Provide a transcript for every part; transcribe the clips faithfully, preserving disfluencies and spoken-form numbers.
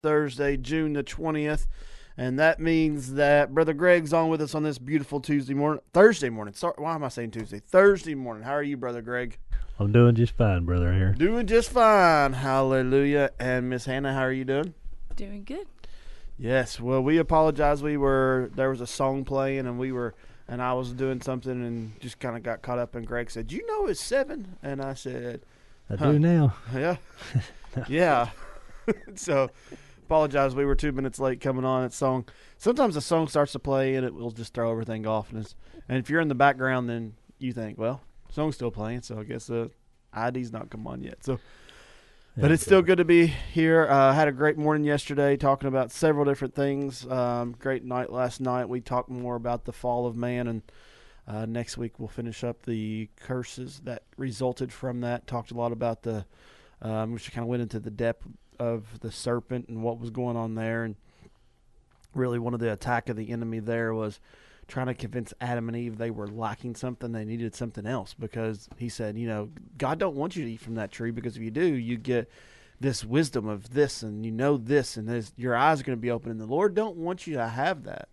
Thursday, June the twentieth. And that means that Brother Greg's on with us on this beautiful Tuesday morning. Thursday morning. Sorry, why am I saying Tuesday? Thursday morning. How are you, Brother Greg? I'm doing just fine, Brother Aaron. Doing just fine. Hallelujah. And Miss Hannah, how are you doing? Doing good. Yes. Well, we apologize. We were, there was a song playing and we were, and I was doing something and just kind of got caught up. And Greg said, you know it's seven? And I said, I huh. do now. Yeah. Yeah. So, apologize. We were two minutes late coming on that song. Sometimes the song starts to play and it will just throw everything off. And, it's, and if you're in the background, then you think, well, song's still playing, so I guess the I D's not come on yet. So, but Yeah, it's still good to be here. Uh, had a great morning yesterday talking about several different things. Um, great night last night. We talked more about the fall of man, and uh, next week we'll finish up the curses that resulted from that. Talked a lot about the, um, which kind of went into the depth of the serpent and what was going on there, and really one of the attack of the enemy there was trying to convince Adam and Eve they were lacking something, they needed something else, because he said, you know, God don't want you to eat from that tree, because if you do, you get this wisdom of this, and you know this, and this, your eyes are going to be open, and the Lord don't want you to have that,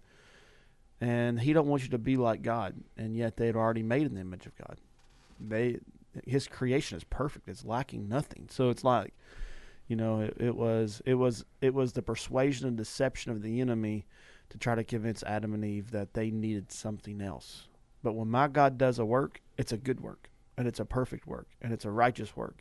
and he don't want you to be like God, and yet they had already made in the image of God. They, his creation is perfect, it's lacking nothing. So it's like, you know, it, it was it was it was the persuasion and deception of the enemy to try to convince Adam and Eve that they needed something else. But when my God does a work, it's a good work, and it's a perfect work, and it's a righteous work.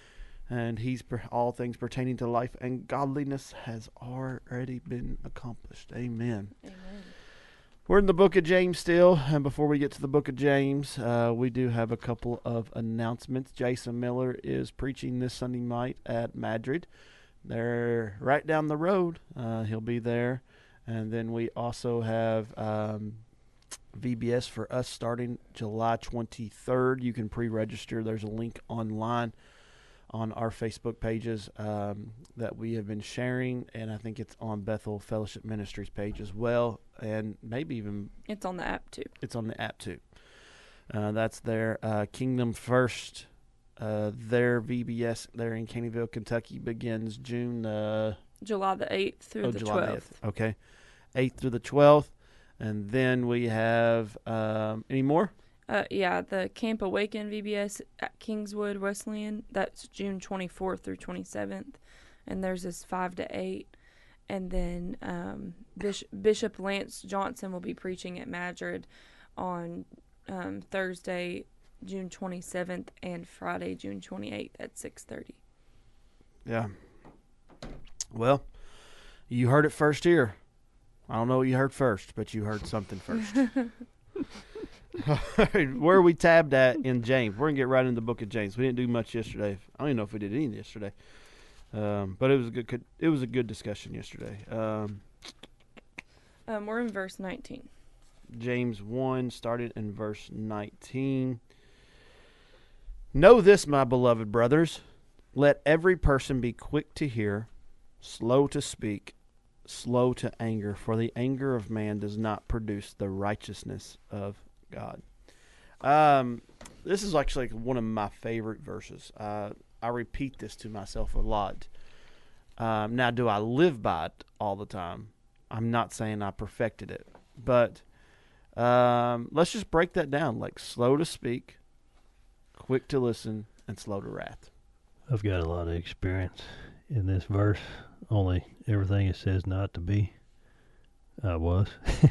And he's all things pertaining to life and godliness has already been accomplished. Amen. Amen. We're in the book of James still, and before we get to the book of James, uh, we do have a couple of announcements. Jason Miller is preaching this Sunday night at Madrid. They're right down the road. Uh, he'll be there. And then we also have um, V B S for us starting July twenty-third. You can pre-register. There's a link online on our Facebook pages um, that we have been sharing, and I think it's on Bethel Fellowship Ministries page as well, and maybe even It's on the app too. it's on the app too. Uh, that's their uh, Kingdom First. Uh, their V B S there in Caneyville, Kentucky begins June uh, July the eighth through oh, the July twelfth. eighth. Okay, eighth through the twelfth, and then we have um, any more? Uh, yeah, the Camp Awaken V B S at Kingswood Wesleyan. That's June twenty-fourth through twenty-seventh, and theirs is five to eight. And then um, Bishop, Bishop Lance Johnson will be preaching at Madrid on um, Thursday, June twenty-seventh, and Friday, June twenty-eighth at six thirty. Yeah. Well, you heard it first here. I don't know what you heard first, but you heard something first. All right, where are we tabbed at in James? We're going to get right into the book of James. We didn't do much yesterday. I don't even know if we did any yesterday. Um, but it was a good it was a good discussion yesterday. Um, Um, we're in verse nineteen. James one started in verse nineteen. Know this, my beloved brothers. Let every person be quick to hear, slow to speak, slow to anger, for the anger of man does not produce the righteousness of God. Um, this is actually one of my favorite verses. Uh, I repeat this to myself a lot. Um, now, do I live by it all the time? I'm not saying I perfected it, but um, let's just break that down. Like slow to speak, quick to listen, and slow to wrath. I've got a lot of experience in this verse. Only everything it says not to be, I was.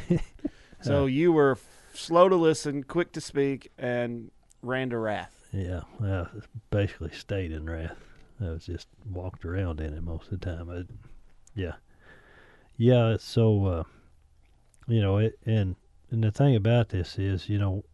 So uh, you were f- slow to listen, quick to speak, and ran to wrath. Yeah, I basically stayed in wrath. I was just walked around in it most of the time. I, yeah. Yeah, it's so, uh, you know, it, and, and the thing about this is, you know,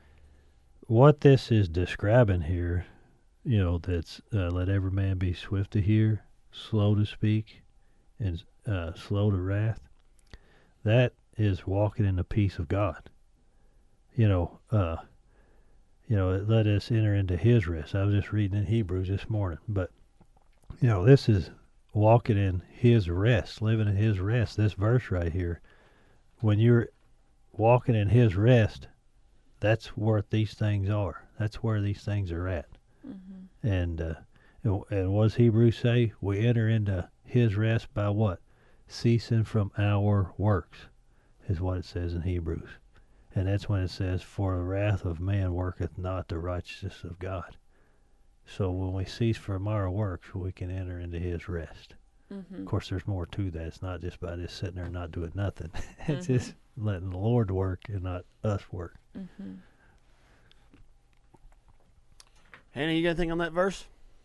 what this is describing here, you know, that's uh, let every man be swift to hear, slow to speak, and uh, slow to wrath. That is walking in the peace of God. You know, uh, you know, let us enter into his rest. I was just reading in Hebrews this morning, but, you know, this is walking in his rest, living in his rest. This verse right here, when you're walking in his rest, that's where these things are. That's where these things are at. Mm-hmm. And, uh, and what does Hebrews say? We enter into his rest by what? Ceasing from our works, is what it says in Hebrews. And that's when it says, for the wrath of man worketh not the righteousness of God. So when we cease from our works, we can enter into his rest. Mm-hmm. Of course, there's more to that. It's not just by just sitting there and not doing nothing. It's Mm-hmm. just letting the Lord work and not us work. Mm-hmm. Hannah, you got anything on that verse?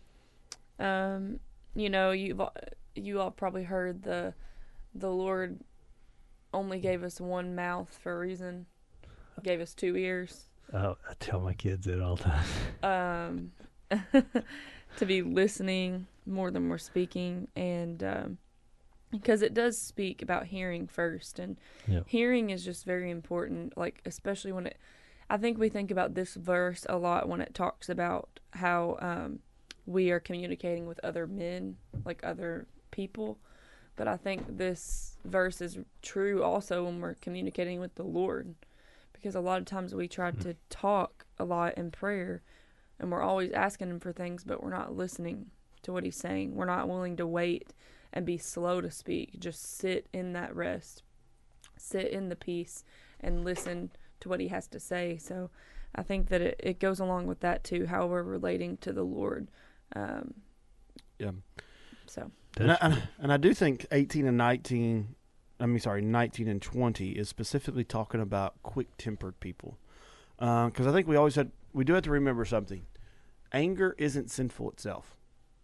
Um, you know, you've all- you all probably heard the the Lord only gave us one mouth for a reason. He gave us two ears. Oh, I tell my kids that all the time. Um, to be listening more than we're speaking, and um, because it does speak about hearing first, and Yeah. hearing is just very important. Like especially when it, I think we think about this verse a lot when it talks about how um, we are communicating with other men, like other people. But I think this verse is true also when we're communicating with the Lord, because a lot of times we try to talk a lot in prayer, and we're always asking him for things, but we're not listening to what he's saying. We're not willing to wait and be slow to speak. Just sit in that rest, sit in the peace, and listen to what he has to say. So I think that it, it goes along with that too, how we're relating to the Lord. Um, Yeah. so And I, and, and I do think eighteen and nineteen, I mean, sorry, nineteen and twenty is specifically talking about quick-tempered people. Because I think we always had, we do have to remember something. Anger isn't sinful itself.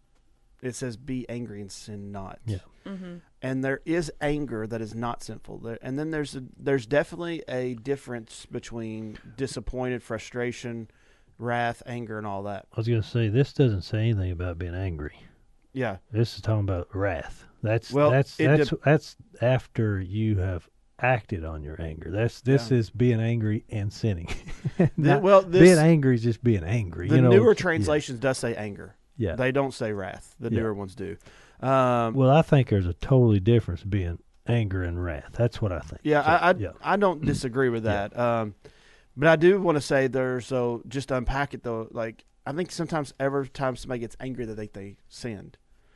It says, be angry and sin not. Yeah. mm-hmm. And there is anger that is not sinful. There, and then there's a, there's definitely a difference between disappointed, frustration, wrath, anger, and all that. I was going to say, this doesn't say anything about being angry. Yeah. This is talking about wrath. That's Well, that's it that's de- that's after you have acted on your anger. That's this Yeah. is being angry and sinning. The- Not- well, this, being angry is just being angry. the you know? newer Yeah. translations does say anger. Yeah. They don't say wrath. The Yeah. newer ones do. Um, Well, I think there's a totally difference being anger and wrath. That's what I think. yeah, So, I, I, yeah. I don't disagree with Yeah. that. Um, but I do want to say there's so just to unpack it though. Like I think sometimes every time somebody gets angry, they think they sinned.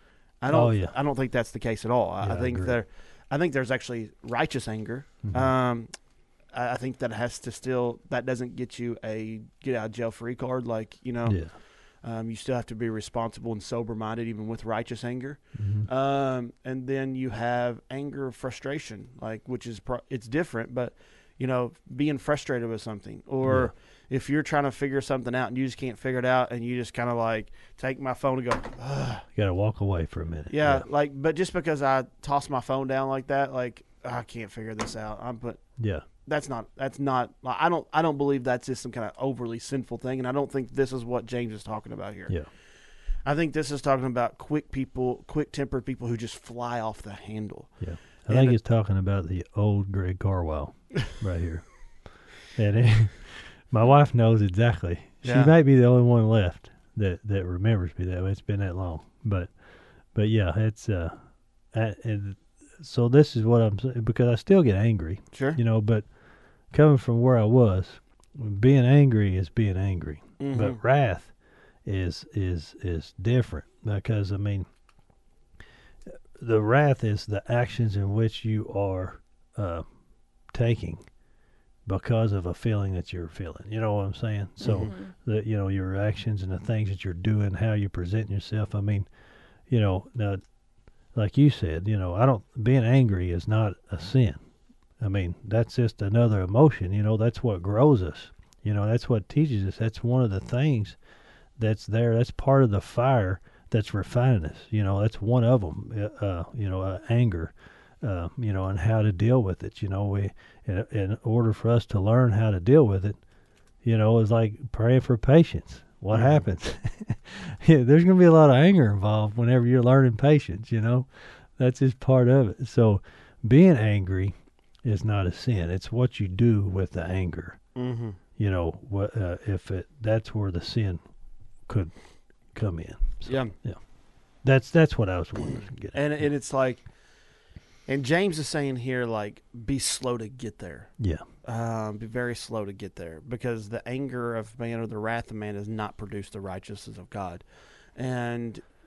I don't. Oh, yeah. I don't think that's the case at all. I, Yeah, I I think agree. there. I think there's actually righteous anger. Mhm. Um, I, I think that has to still that doesn't get you a get out of jail free card. Like you know, Yeah. um, you still have to be responsible and sober minded even with righteous anger. Mhm. Um, and then you have anger, frustration, like which is pro- it's different, but you know, being frustrated with something, or if you're trying to figure something out and you just can't figure it out, and you just kind of like take my phone and go, ugh. You got to walk away for a minute. Yeah, like, but just because I toss my phone down like that, like I can't figure this out. I'm but Yeah. that's not that's not. Like, I don't I don't believe that's just some kind of overly sinful thing, and I don't think this is what James is talking about here. Yeah. I think this is talking about quick people, quick tempered people who just fly off the handle. Yeah. I And think it- it's talking about the old Greg Carwell right here. And it, my wife knows exactly. She Yeah. might be the only one left that, that remembers me that way. It's been that long. But but yeah, it's uh I, and so this is what I'm saying, because I still get angry, Sure. you know, but coming from where I was, being angry is being angry. Mhm. But wrath is is is different, because I mean the wrath is the actions in which you are uh, taking because of a feeling that you're feeling. You know what I'm saying? So Mhm. Mhm. the you know your actions and the things that you're doing, how you present yourself. I mean, you know, now, like you said, you know, I don't being angry is not a sin. I mean, that's just another emotion. You know, that's what grows us. You know, that's what teaches us. That's one of the things that's there. That's part of the fire that's refining us. You know, that's one of them. Uh, you know, uh, anger. Uh, you know, and how to deal with it. You know, we in, in order for us to learn how to deal with it, you know, it's like praying for patience. What Mhm. happens? Yeah, there's going to be a lot of anger involved whenever you're learning patience. You know, that's just part of it. So, being angry is not a sin. It's what you do with the anger. Mhm. You know, what uh, if it? That's where the sin could come in. So, Yeah. That's that's what I was wanting to get at. And and it's like, and James is saying here, like, be slow to get there. Yeah. Um, be very slow to get there, because the anger of man or the wrath of man does not produce the righteousness of God. And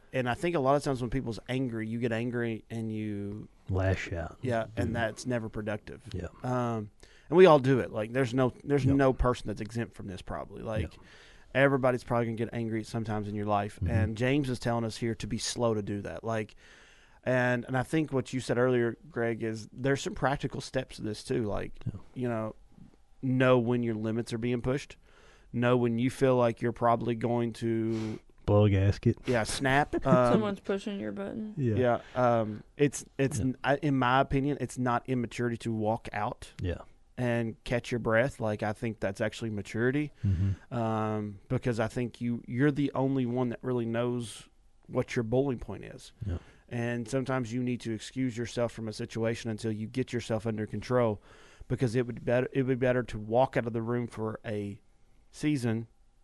and I think a lot of times when people's angry, you get angry and you Lash out. yeah, and that's never productive. Yeah. Um, and we all do it. Like there's no there's Yep. no person that's exempt from this probably. Like Yep. everybody's probably gonna get angry sometimes in your life. Mhm. And James is telling us here to be slow to do that. Like and and I think what you said earlier, Greg, is there's some practical steps to this too. Like, Yeah. you know, know when your limits are being pushed. Know when you feel like you're probably going to Blow a gasket. yeah, snap. Um, Someone's pushing your button. yeah. Um it's it's Yeah. n I in my opinion, it's not immaturity to walk out Yeah. and catch your breath. Like I think that's actually maturity, Mm-hmm. um, because I think you you're the only one that really knows what your bowling point is. Yeah. And sometimes you need to excuse yourself from a situation until you get yourself under control, because it would be better it would be better to walk out of the room for a season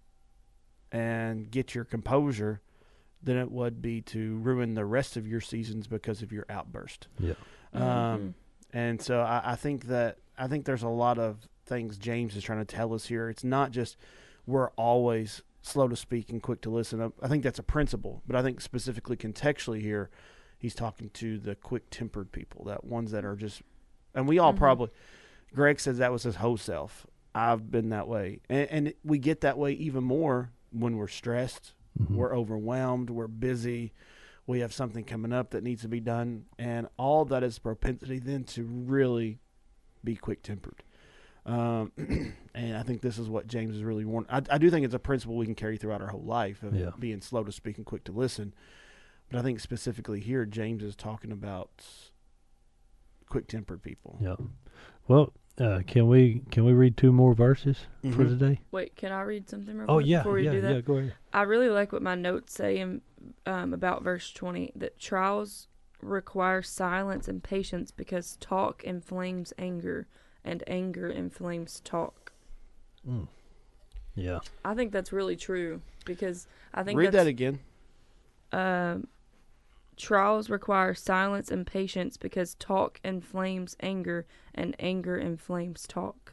and get your composure than it would be to ruin the rest of your seasons because of your outburst. Yeah. Um, Mhm. and so I, I think that I think there's a lot of things James is trying to tell us here. It's not just we're always slow to speak and quick to listen. I, I think that's a principle, but I think specifically contextually here, he's talking to the quick-tempered people, that ones that are just, and we all Mhm. probably. Greg says that was his whole self. I've been that way, and, and we get that way even more when we're stressed. Mm-hmm. We're overwhelmed. We're busy. We have something coming up that needs to be done. And all that is propensity then to really be quick-tempered. Um, and I think this is what James is really warning. I, I do think it's a principle we can carry throughout our whole life of Yeah. being slow to speak and quick to listen. But I think specifically here, James is talking about quick-tempered people. Yeah. Well, uh, can we can we read two more verses for Mhm. today? Wait, can I read something real Oh quick yeah, before we yeah, do that? yeah. Go ahead. I really like what my notes say in, um, about verse twenty, that trials require silence and patience because talk inflames anger and anger inflames talk. Mm. Yeah. I think that's really true because I think Read that that's, again. um, trials require silence and patience because talk inflames anger and anger inflames talk.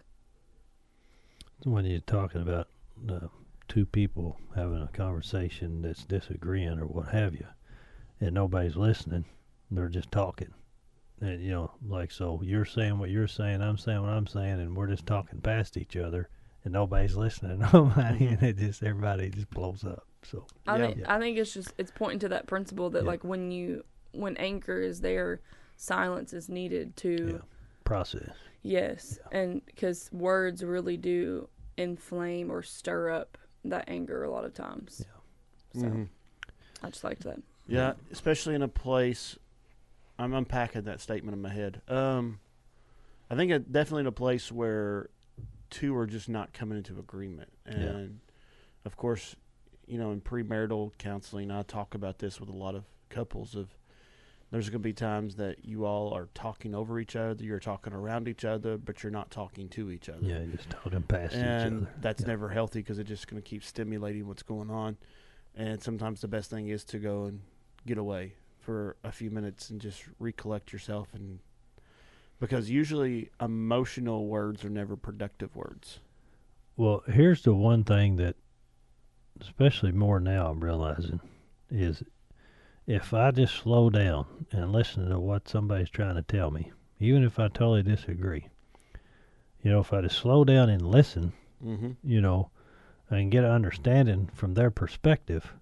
When you're talking about uh, two people having a conversation that's disagreeing or what have you, and nobody's listening, they're just talking. And, you know, like, so you're saying what you're saying, I'm saying what I'm saying, and we're just talking past each other, and nobody's listening to nobody, and it just, everybody just blows up. So, I Yeah. think Yeah. I think it's just it's pointing to that principle that Yeah. like when you when anger is there, silence is needed to Yeah. process. yes, and because words really do inflame or stir up that anger a lot of times. So Mhm. I just liked that. Yeah, especially in a place. I'm unpacking that statement in my head. Um, I think it, definitely in a place where two are just not coming into agreement, and of course, you know, in premarital counseling, I talk about this with a lot of couples. Of there's going to be times that you all are talking over each other, you're talking around each other, but you're not talking to each other. Yeah, just talking past And each other. that's Yeah. never healthy because it's just going to keep stimulating what's going on. And sometimes the best thing is to go and get away for a few minutes and just recollect yourself. And because usually emotional words are never productive words. Well, here's the one thing that, especially more now, I'm realizing, is if I just slow down and listen to what somebody's trying to tell me, even if I totally disagree, you know, if I just slow down and listen, Mm-hmm. you know, and get an understanding from their perspective,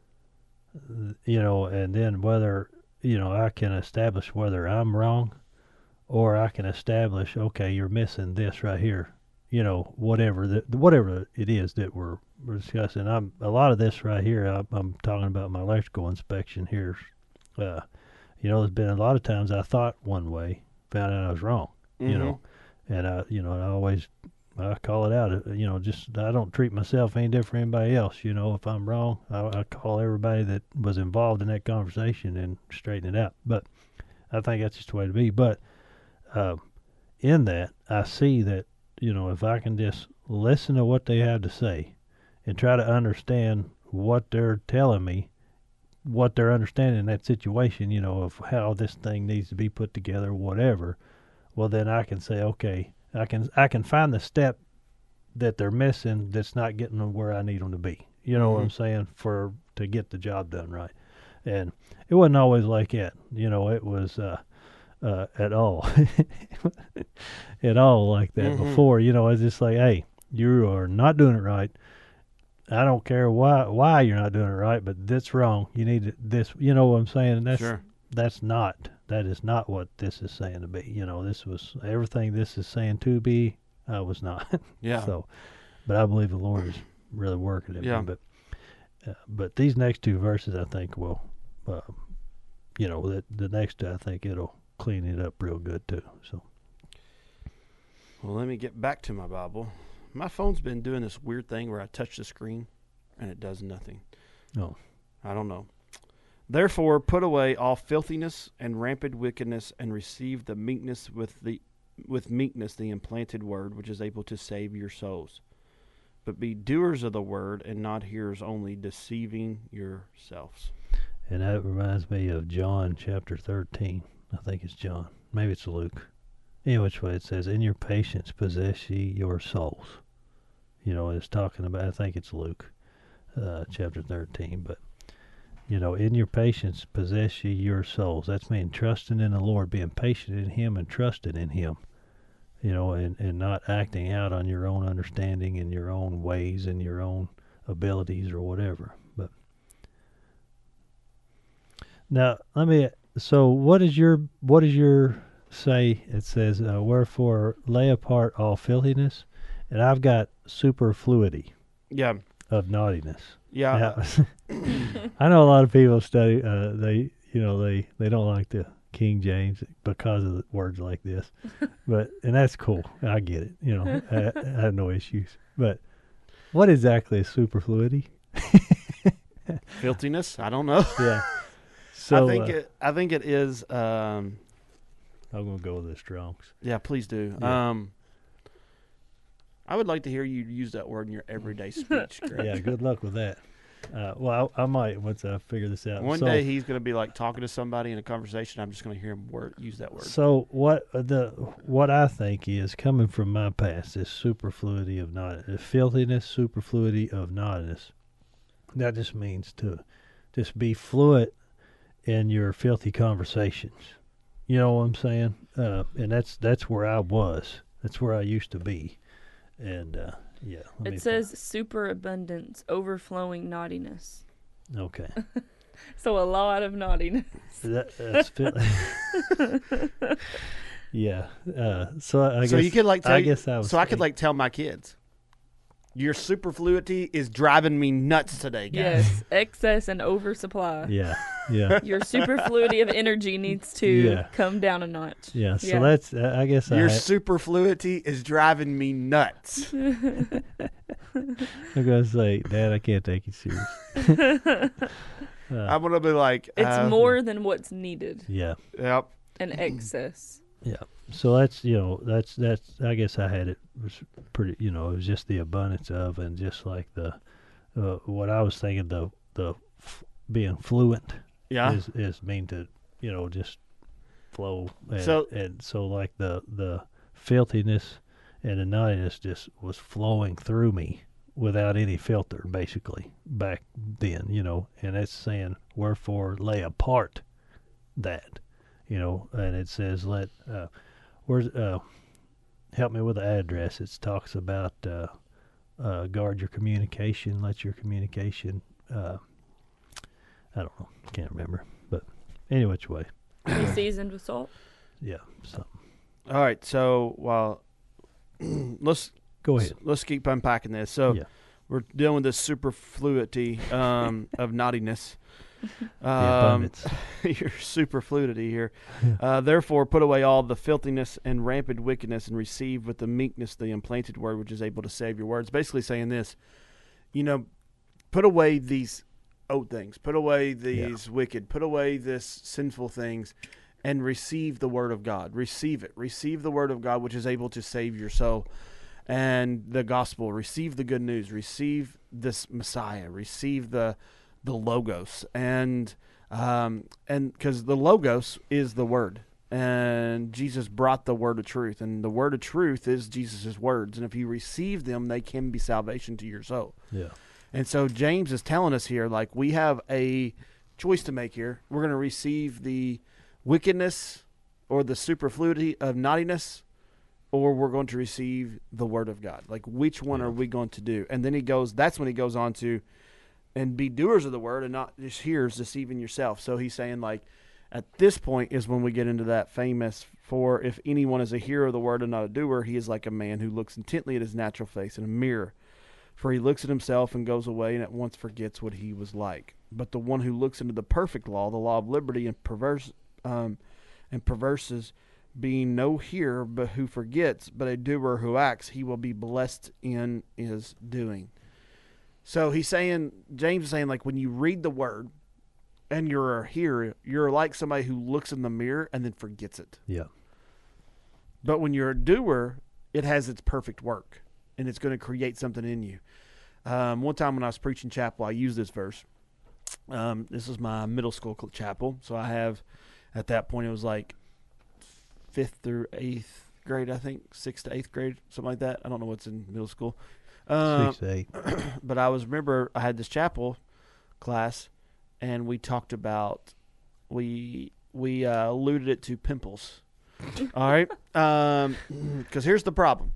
th- you know, and then whether, you know, I can establish whether I'm wrong or I can establish, okay, you're missing this right here, you know, whatever the, whatever it is that we're, we're discussing. I'm a lot of this right here. I'm, I'm talking about my electrical inspection here. Uh, you know, there's been a lot of times I thought one way, found out I was wrong. Mm-hmm. You know, and I, you know, I always I call it out. uh, You know, just I don't treat myself any different from anybody else. You know, if I'm wrong, I, I call everybody that was involved in that conversation and straighten it out. But I think that's just the way to be. But uh, in that, I see that, you know, if I can just listen to what they have to say and try to understand what they're telling me, what they're understanding in that situation, you know, of how this thing needs to be put together, whatever, well, then I can say, okay, I can I can find the step that they're missing that's not getting them where I need them to be. You know what I'm saying? For to get the job done right. And it wasn't always like that. You know, it was uh, uh, at all. At all like that Mhm. before. You know, it's just like, hey, you are not doing it right. I don't care why why you're not doing it right, but that's wrong. You need to, this. You know what I'm saying? And that's Sure. that's not. That is not what this is saying to be. You know, this was everything this is saying to be. I was not. Yeah. So, but I believe the Lord is really working in Yeah. me. But uh, but these next two verses, I think, will, uh, you know, the the next two, I think it'll clean it up real good too. So Well, let me get back to my Bible. My phone's been doing this weird thing where I touch the screen and it does nothing. Oh. I don't know. Therefore, put away all filthiness and rampant wickedness, and receive the meekness with the with meekness the implanted word, which is able to save your souls. But be doers of the word, and not hearers only, deceiving yourselves. And that reminds me of John chapter thirteen. I think it's John. Maybe it's Luke. In which way it says, in your patience possess ye your souls. You know, it's talking about, I think it's Luke uh, chapter thirteen. But, you know, in your patience possess ye your souls. That's mean trusting in the Lord, being patient in Him and trusting in Him. You know, and, and not acting out on your own understanding and your own ways and your own abilities or whatever. But now, let me. So, what is your what is your say? It says, uh, "Wherefore lay apart all filthiness," and I've got superfluity Yeah. of naughtiness. Yeah. Now, I know a lot of people study. Uh, they, you know, they they don't like the King James because of the words like this, but and that's cool. I get it. You know, I, I have no issues. But what exactly is superfluity? Filthiness? I don't know. Yeah. So I think uh, it. I think it is. Um, I'm gonna go with the Strong's. yeah, please do. Yeah. Um, I would like to hear you use that word in your everyday speech. Greg. Yeah. Good luck with that. Uh, well, I, I might once I figure this out. One so, day he's going to be like talking to somebody in a conversation. I'm just going to hear him word use that word. So what the what I think is coming from my past is superfluity of naughtiness, filthiness, superfluity of naughtiness. That just means to just be fluent in your filthy conversations. You know what I'm saying? Uh, and that's that's where I was. That's where I used to be. And uh, yeah, let me It says superabundance, overflowing naughtiness. okay. So a lot of naughtiness. That, that's fil- yeah. Uh, so I so guess you could like tell I you- guess I was so I could saying- like tell my kids, your superfluity is driving me nuts today, guys. Yes, excess and oversupply. Yeah, yeah, Your superfluity of energy needs to Yeah. come down a notch. yeah. So Yeah. that's uh, I guess Your I superfluity is driving me nuts. I'm gonna say, Dad, I can't take you serious. uh, I'm gonna be like, It's uh, more than what's needed. yeah. Yep. An excess. So that's you know that's that's I guess I had it was pretty you know it was just the abundance of and just like the uh, what I was thinking the the f- being fluent Yeah. is is mean to you know just flow and So- and so like the the filthiness and the naughtiness just was flowing through me without any filter basically back then you know and it's saying wherefore lay apart that you know and it says let uh where's uh help me with the address it talks about uh uh guard your communication let your communication uh I don't know can't remember but any which way Be seasoned with salt. yeah so All right. So while let's go ahead let's keep unpacking this. So Yeah. we're dealing with this superfluity um, of naughtiness. the Um, abundance your superfluity here. Uh, Therefore, put away all the filthiness and rampant wickedness, and receive with the meekness the implanted word, which is able to save your words. Basically, saying this, you know, put away these old things, put away these wicked, put away this sinful things, and receive the word of God. Receive it. Receive the word of God, which is able to save your soul. And the gospel. Receive the good news. Receive this Messiah. Receive the the logos, and um, and because the logos is the word, and Jesus brought the word of truth, and the word of truth is Jesus' words, and if you receive them, they can be salvation to your soul. yeah And so James is telling us here, like, we have a choice to make here. We're going to receive the wickedness or the superfluity of naughtiness, or we're going to receive the word of God. Like, which one Yeah. are we going to do? And then he goes, that's when he goes on to, and be doers of the word and not just hearers, deceiving yourself. So he's saying, like, at this point is when we get into that famous, for if anyone is a hearer of the word and not a doer, he is like a man who looks intently at his natural face in a mirror. For he looks at himself and goes away and at once forgets what he was like. But the one who looks into the perfect law, the law of liberty, and perverse, um, and perverses, being no hearer, but who forgets, but a doer who acts, he will be blessed in his doing. So he's saying, James is saying, like, when you read the word and you're a hearer, you're like somebody who looks in the mirror and then forgets it. Yeah. But when you're a doer, it has its perfect work, and it's going to create something in you. Um, one time when I was preaching chapel, I used this verse. Um, this is my middle school chapel. So I have, at that point, it was like fifth through eighth grade, I think, sixth to eighth grade, something like that. I don't know what's in middle school. Uh, Six to eight. but I was, remember, I had this chapel class, and we talked about, we we uh, alluded it to pimples. All right? Um, because here's the problem.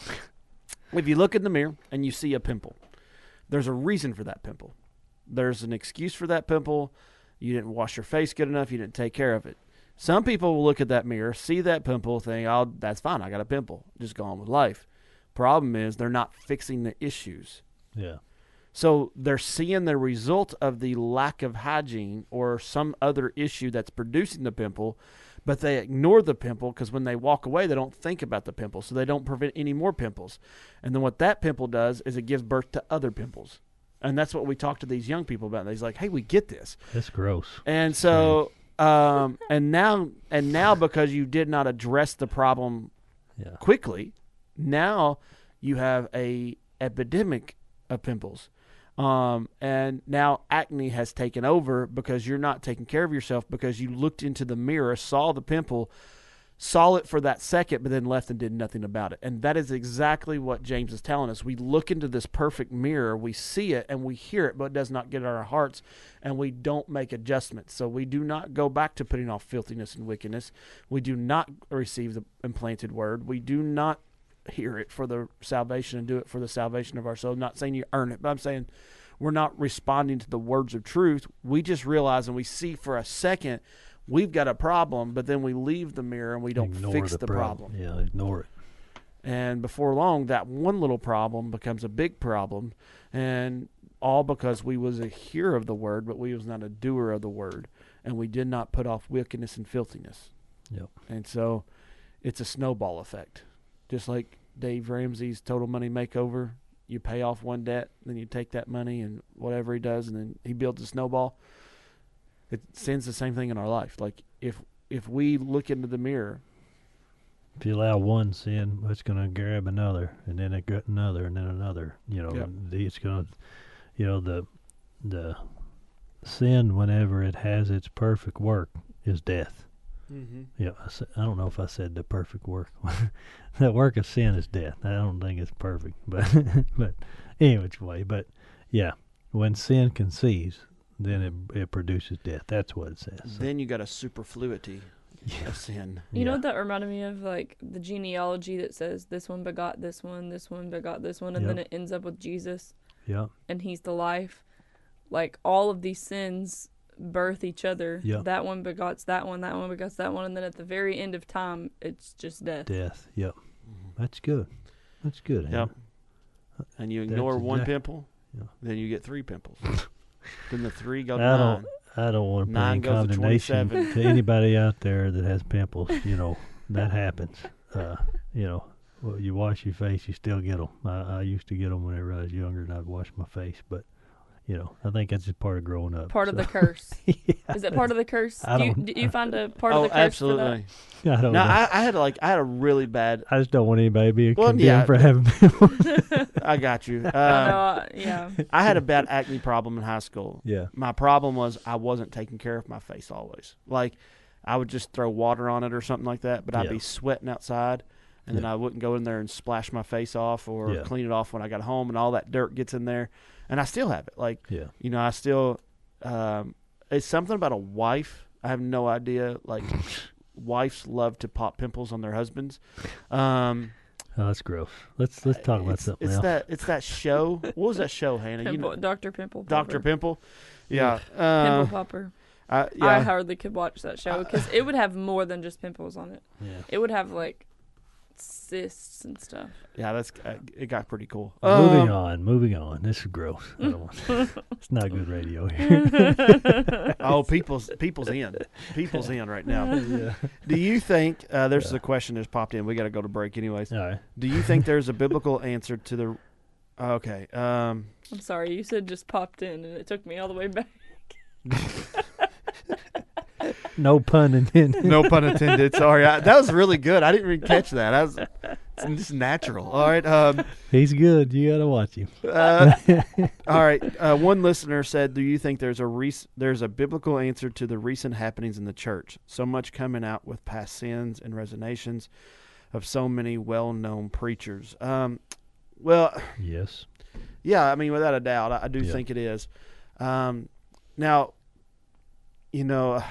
If you look in the mirror and you see a pimple, there's a reason for that pimple. There's an excuse for that pimple. You didn't wash your face good enough. You didn't take care of it. Some people will look at that mirror, see that pimple, think, oh, that's fine. I got a pimple. Just go on with life. Problem is they're not fixing the issues. Yeah. So they're seeing the result of the lack of hygiene or some other issue that's producing the pimple, but they ignore the pimple because when they walk away, they don't think about the pimple, so they don't prevent any more pimples. And then what that pimple does is it gives birth to other pimples. And that's what we talk to these young people about. He's like, hey, we get this. That's gross. And so, um, and now, and now because you did not address the problem Yeah. quickly, now you have a epidemic of pimples. Um, and now acne has taken over because you're not taking care of yourself because you looked into the mirror, saw the pimple, saw it for that second, but then left and did nothing about it. And that is exactly what James is telling us. We look into this perfect mirror, we see it and we hear it, but it does not get our hearts, and we don't make adjustments. So we do not go back to putting off filthiness and wickedness. We do not receive the implanted word. We do not hear it for the salvation and do it for the salvation of our soul. I'm not saying you earn it, but I'm saying we're not responding to the words of truth. We just realize and we see for a second we've got a problem, but then we leave the mirror and we don't Ignore fix the, the problem. problem. Yeah, ignore it. And before long, that one little problem becomes a big problem, and all because we was a hearer of the word, but we was not a doer of the word, and we did not put off wickedness and filthiness. Yep. And so it's a snowball effect. Just like Dave Ramsey's Total Money Makeover, you pay off one debt, then you take that money and whatever he does, and then he builds a snowball. It sends the same thing in our life. Like if if we look into the mirror, If you allow one sin, it's going to grab another, and then it got another, and then another. You know, Yep. it's going to, you know, the the sin, whenever it has its perfect work, is death. mm-hmm. Yeah, I, sa- I don't know if I said the perfect work. The work of sin is death. I don't think it's perfect, but but any which way. But yeah, when sin conceives, then it it produces death. That's what it says. So, then you got a superfluity yeah. of sin. You know Yeah. what that reminded me of? Like the genealogy that says this one begot this one, this one begot this one, and then Yep. it ends up with Jesus, Yeah, and he's the life. Like all of these sins birth each other. Yep. That one begots that one, that one begots that one, and then at the very end of time, it's just death. death. Yep, that's good. That's good. Yep. Hannah. And you That's ignore one exact- pimple, Yeah. then you get three pimples. Then the three go to I nine. don't. I don't want to put Nine any goes to condemnation twenty-seven. to anybody out there that has pimples. You know that happens. Uh, you know, well, you wash your face, you still get them. I, I used to get them whenever I was younger, and I'd wash my face. But you know, I think that's just part of growing up. Part of so. the curse. Yeah, Is it part of the curse? I do, you, don't- do you find a part Oh, of the curse absolutely. I don't Now know. I, I had like I had a really bad. I just don't want anybody to be Well, condemned yeah. for having pimples. for that? I got you. I know, Uh, uh, yeah. I had a bad acne problem in high school. Yeah. My problem was I wasn't taking care of my face always. Like I would just throw water on it or something like that, but I'd Yeah. be sweating outside, and then Yeah. I wouldn't go in there and splash my face off or Yeah. clean it off when I got home, and all that dirt gets in there, and I still have it. Like Yeah. you know, I still, um, it's something about a wife. I have no idea. Like, wives love to pop pimples on their husbands. Um, Oh, that's gross. Let's let's talk about it's, something it's else. that it's that show. What was that show, Hannah? You Pimple, know, Doctor Pimple. Doctor Popper. Pimple. Yeah. Pimple Uh, Popper. I, yeah. I hardly could watch that show because it would have more than just pimples on it. Yeah. It would have like cysts and stuff. Yeah, that's uh, it. Got pretty cool. Moving Um, on, moving on. This is gross. I don't want, it's not good radio here. Oh, people's people's in. People's in right now. yeah. Do you think uh, there's Yeah. a question that's popped in? We got to go to break anyways. All right. Do you think there's a biblical answer to the? Okay. Um. I'm sorry, you said just popped in and it took me all the way back. No pun intended. No pun intended. Sorry, I, that was really good. I didn't even catch that. I was it's just natural. All right. Um. He's good. You gotta watch him. Uh, all right. Uh, one listener said, "Do you think there's a rec- there's a biblical answer to the recent happenings in the church? So much coming out with past sins and resignations of so many well-known preachers." Um. Well, Yes. yeah. I mean, without a doubt, I, I do Yeah. think it is. Um. Now, you know,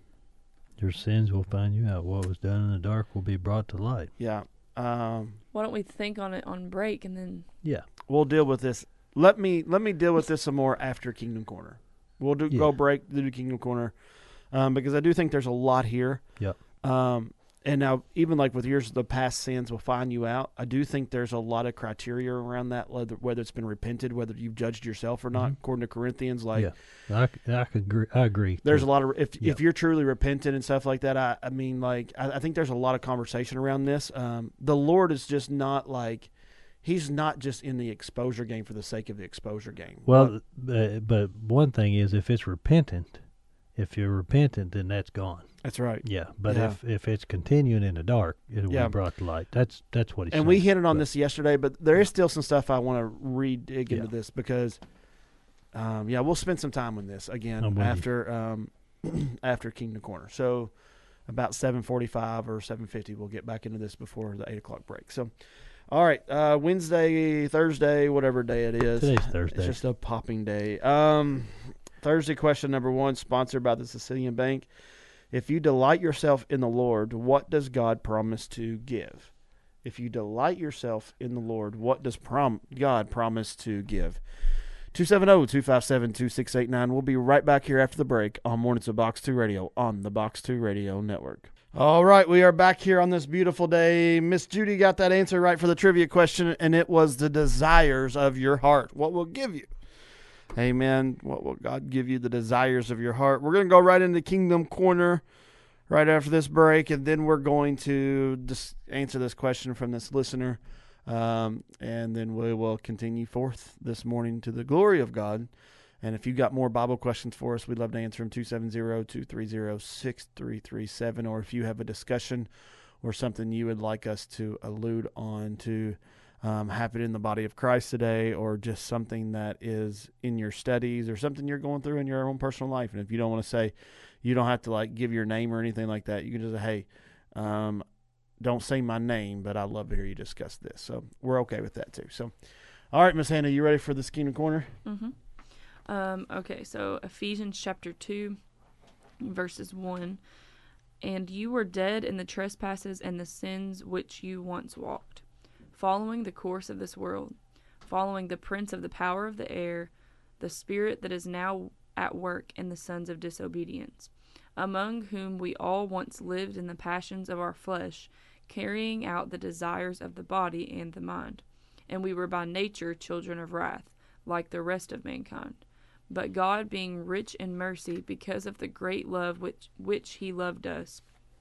Your sins will find you out. What was done in the dark will be brought to light. yeah. Um. Why don't we think on it on break and then Yeah. We'll deal with this. Let me let me deal with this some more after Kingdom Corner. We'll do Yeah. go break, do Kingdom Corner, um, because I do think there's a lot here. Yep. Um, and now even like with yours, the past sins will find you out. I do think there's a lot of criteria around that, whether, whether it's been repented, whether you've judged yourself or not. Mhm. According to Corinthians, like Yeah. I, c- I could agree. I agree. there's a lot of if Yeah. if you're truly repentant and stuff like that. I I mean, like I, I think there's a lot of conversation around this. Um, the Lord is just not like. He's not just in the exposure game for the sake of the exposure game. Well, uh, but one thing is, if it's repentant, if you're repentant, then that's gone. That's right. Yeah. But Yeah. if if it's continuing in the dark, it'll Yeah. be brought to light. That's that's what he's And saying. we hit it on But- this yesterday, but there is still some stuff I want to re-dig into Yeah. this because, um, yeah, we'll spend some time on this again I'm with you. after um, after Kingdom Corner. So about seven forty-five or seven fifty, we'll get back into this before the eight o'clock break. So, all right, uh, Wednesday, Thursday, whatever day it is. Today's It's Thursday. just a popping day. Um, Thursday question number one, sponsored by the Sicilian Bank. If you delight yourself in the Lord, what does God promise to give? If you delight yourself in the Lord, what does prom- God promise to give? two seven zero, two five seven, two six eight nine. We'll be right back here after the break on Mornings of Box two Radio on the Box two Radio Network. All right, we are back here on this beautiful day. Miss Judy got that answer right for the trivia question, and it was the desires of your heart. What will give you? Amen. What will God give you? The desires of your heart. We're going to go right into Kingdom Corner right after this break, and then we're going to just answer this question from this listener, um, and then we will continue forth this morning to the glory of God. And if you've got more Bible questions for us, we'd love to answer them, two seven zero, two three zero, six three three seven, or if you have a discussion or something you would like us to allude on to um, happen in the body of Christ today, or just something that is in your studies or something you're going through in your own personal life. And if you don't want to say, you don't have to like give your name or anything like that. You can just say, hey, um, don't say my name, but I'd love to hear you discuss this. So we're okay with that too. So, all right, Miss Hannah, you ready for the Kingdom Corner? Mm-hmm. Um, okay, so Ephesians chapter two, verses one. And you were dead in the trespasses and the sins which you once walked, following the course of this world, following the prince of the power of the air, the spirit that is now at work in the sons of disobedience, among whom we all once lived in the passions of our flesh, carrying out the desires of the body and the mind. And we were by nature children of wrath, like the rest of mankind. But God, being rich in mercy, because of the great love which, which he loved us,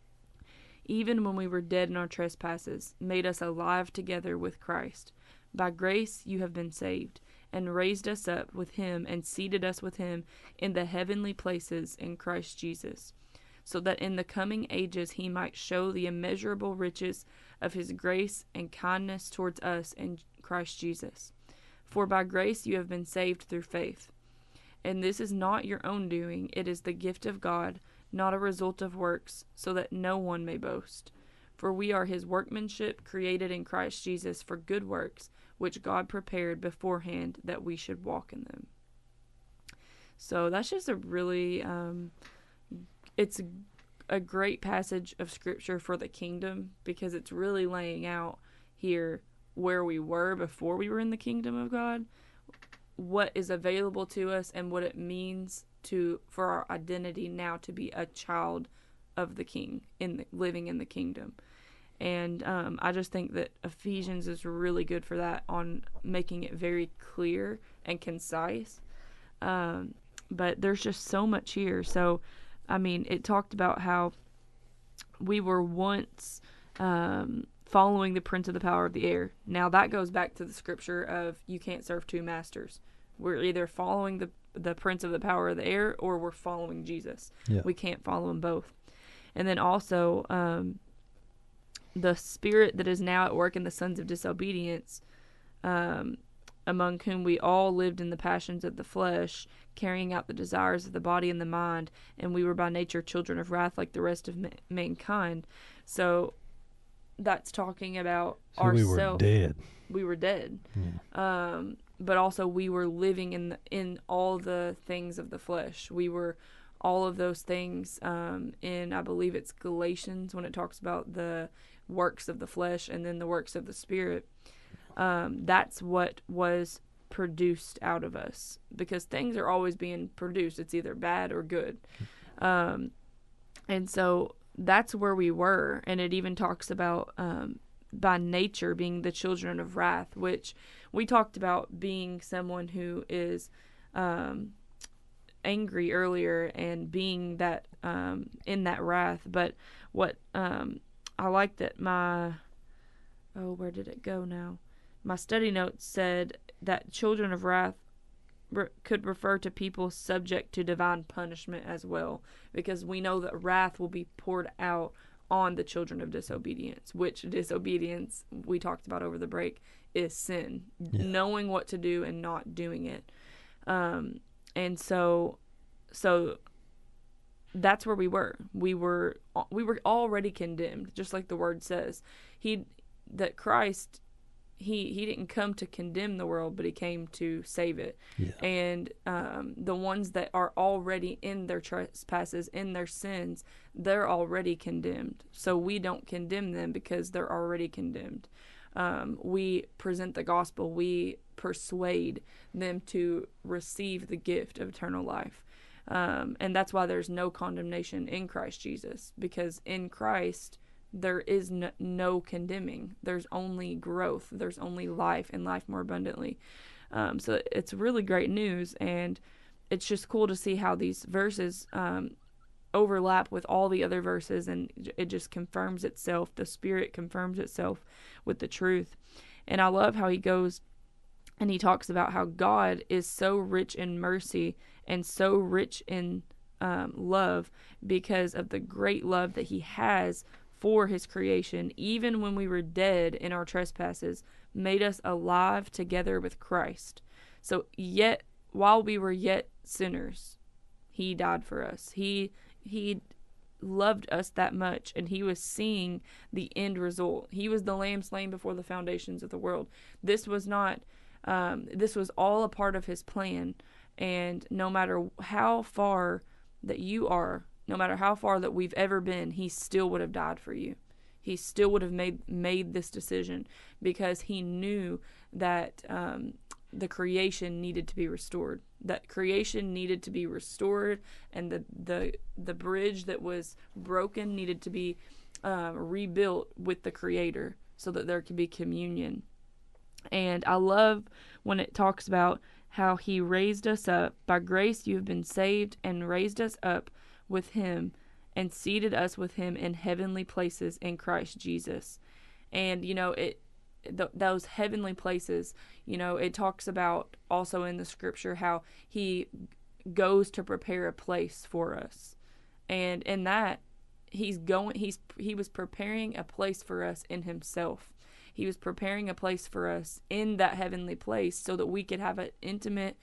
even when we were dead in our trespasses, made us alive together with Christ. By grace you have been saved, and raised us up with him, and seated us with him in the heavenly places in Christ Jesus, so that in the coming ages he might show the immeasurable riches of his grace and kindness towards us in Christ Jesus. For by grace you have been saved through faith. And this is not your own doing, it is the gift of God, not a result of works, so that no one may boast. For we are his workmanship, created in Christ Jesus for good works, which God prepared beforehand that we should walk in them. So that's just a really, um, it's a great passage of scripture for the kingdom, because it's really laying out here where we were before we were in the kingdom of God, what is available to us, and what it means to for our identity now to be a child of the King, in the, living in the kingdom. And um, I just think that Ephesians is really good for that, on making it very clear and concise. Um, but there's just so much here. So, I mean, it talked about how we were once um, following the prince of the power of the air. Now, that goes back to the scripture of you can't serve two masters. We're either following the the prince of the power of the air, or we're following Jesus. Yeah. We can't follow them both. And then also, um, the spirit that is now at work in the sons of disobedience, um, among whom we all lived in the passions of the flesh, carrying out the desires of the body and the mind, and we were by nature children of wrath like the rest of ma- mankind. So that's talking about So ourselves. we were dead. We were dead. Yeah. Um, but also we were living in the, in all the things of the flesh. We were all of those things um, in, I believe it's Galatians, when it talks about the works of the flesh and then the works of the spirit. Um, that's what was produced out of us, because things are always being produced. It's either bad or good. Um, and so that's where we were. And it even talks about um, by nature being the children of wrath, which we talked about being someone who is um, angry earlier and being that um, in that wrath. But what um, I like that my, oh, where did it go now? My study notes said that children of wrath re- could refer to people subject to divine punishment as well, because we know that wrath will be poured out on the children of disobedience, which disobedience, we talked about over the break, is sin. Yeah. Knowing what to do and not doing it. Um, and so, so that's where we were. We were, we were already condemned, just like the word says. He, that Christ, he, he didn't come to condemn the world, but he came to save it. Yeah. And um, the ones that are already in their trespasses, in their sins, they're already condemned. So we don't condemn them because they're already condemned. Um, we present the gospel. We persuade them to receive the gift of eternal life. Um, and that's why there's no condemnation in Christ Jesus, because in Christ there is no, no condemning. There's only growth. There's only life, and life more abundantly. Um, so it's really great news, and it's just cool to see how these verses um, overlap with all the other verses, and it just confirms itself. The Spirit confirms itself with the truth. And I love how he goes and he talks about how God is so rich in mercy and so rich in um, love, because of the great love that he has for his creation, even when we were dead in our trespasses, made us alive together with Christ. So yet, while we were yet sinners, he died for us. He he loved us that much, and he was seeing the end result. He was the lamb slain before the foundations of the world. This was not, um, this was all a part of his plan, and no matter how far that you are, no matter how far that we've ever been, he still would have died for you. He still would have made made this decision, because he knew that um, the creation needed to be restored. That creation needed to be restored, and the the the bridge that was broken needed to be uh, rebuilt with the Creator, so that there could be communion. And I love when it talks about how he raised us up. By grace you have been saved, and raised us up with him, and seated us with him in heavenly places in Christ Jesus. And you know, it th- those heavenly places, you know, it talks about also in the scripture how he goes to prepare a place for us. And in that, he's going he's he was preparing a place for us in himself. He was preparing a place for us in that heavenly place, so that we could have an intimate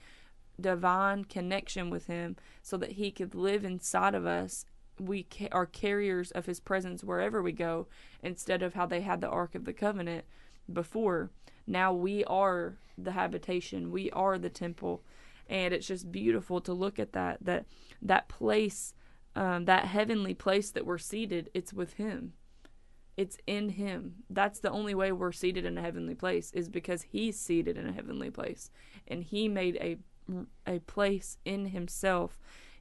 divine connection with him, so that he could live inside of us. We ca- are carriers of his presence wherever we go, instead of how they had the Ark of the Covenant before. Now we are the habitation. We are the temple. And it's just beautiful to look at that, that, that place, um, that heavenly place that we're seated, it's with him. It's in him. That's the only way we're seated in a heavenly place, is because he's seated in a heavenly place. And he made a, a place in himself.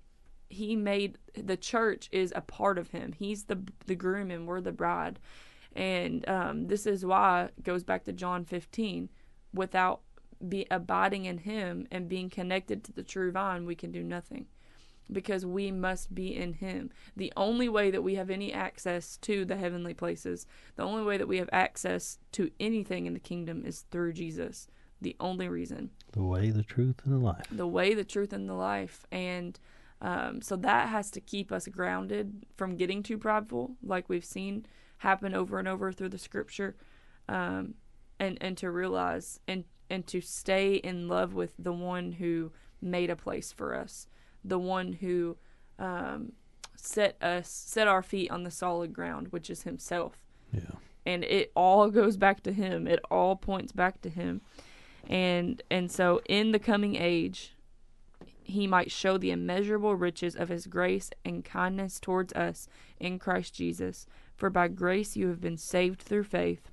He made, the church is a part of him. He's the, the groom and we're the bride. And um, this is why it goes back to John fifteen. Without be abiding in him and being connected to the true vine, we can do nothing, because we must be in him. The only way that we have any access to the heavenly places, the only way that we have access to anything in the kingdom, is through Jesus. The only reason. The way, the truth, and the life. The way, the truth, and the life. And um, so that has to keep us grounded from getting too prideful, like we've seen happen over and over through the scripture. Um, and, and to realize and, and to stay in love with the one who made a place for us. The one who um, set us, set our feet on the solid ground, which is himself. Yeah. And it all goes back to him. It all points back to him. And and so in the coming age, he might show the immeasurable riches of his grace and kindness towards us in Christ Jesus. For by grace you have been saved through faith.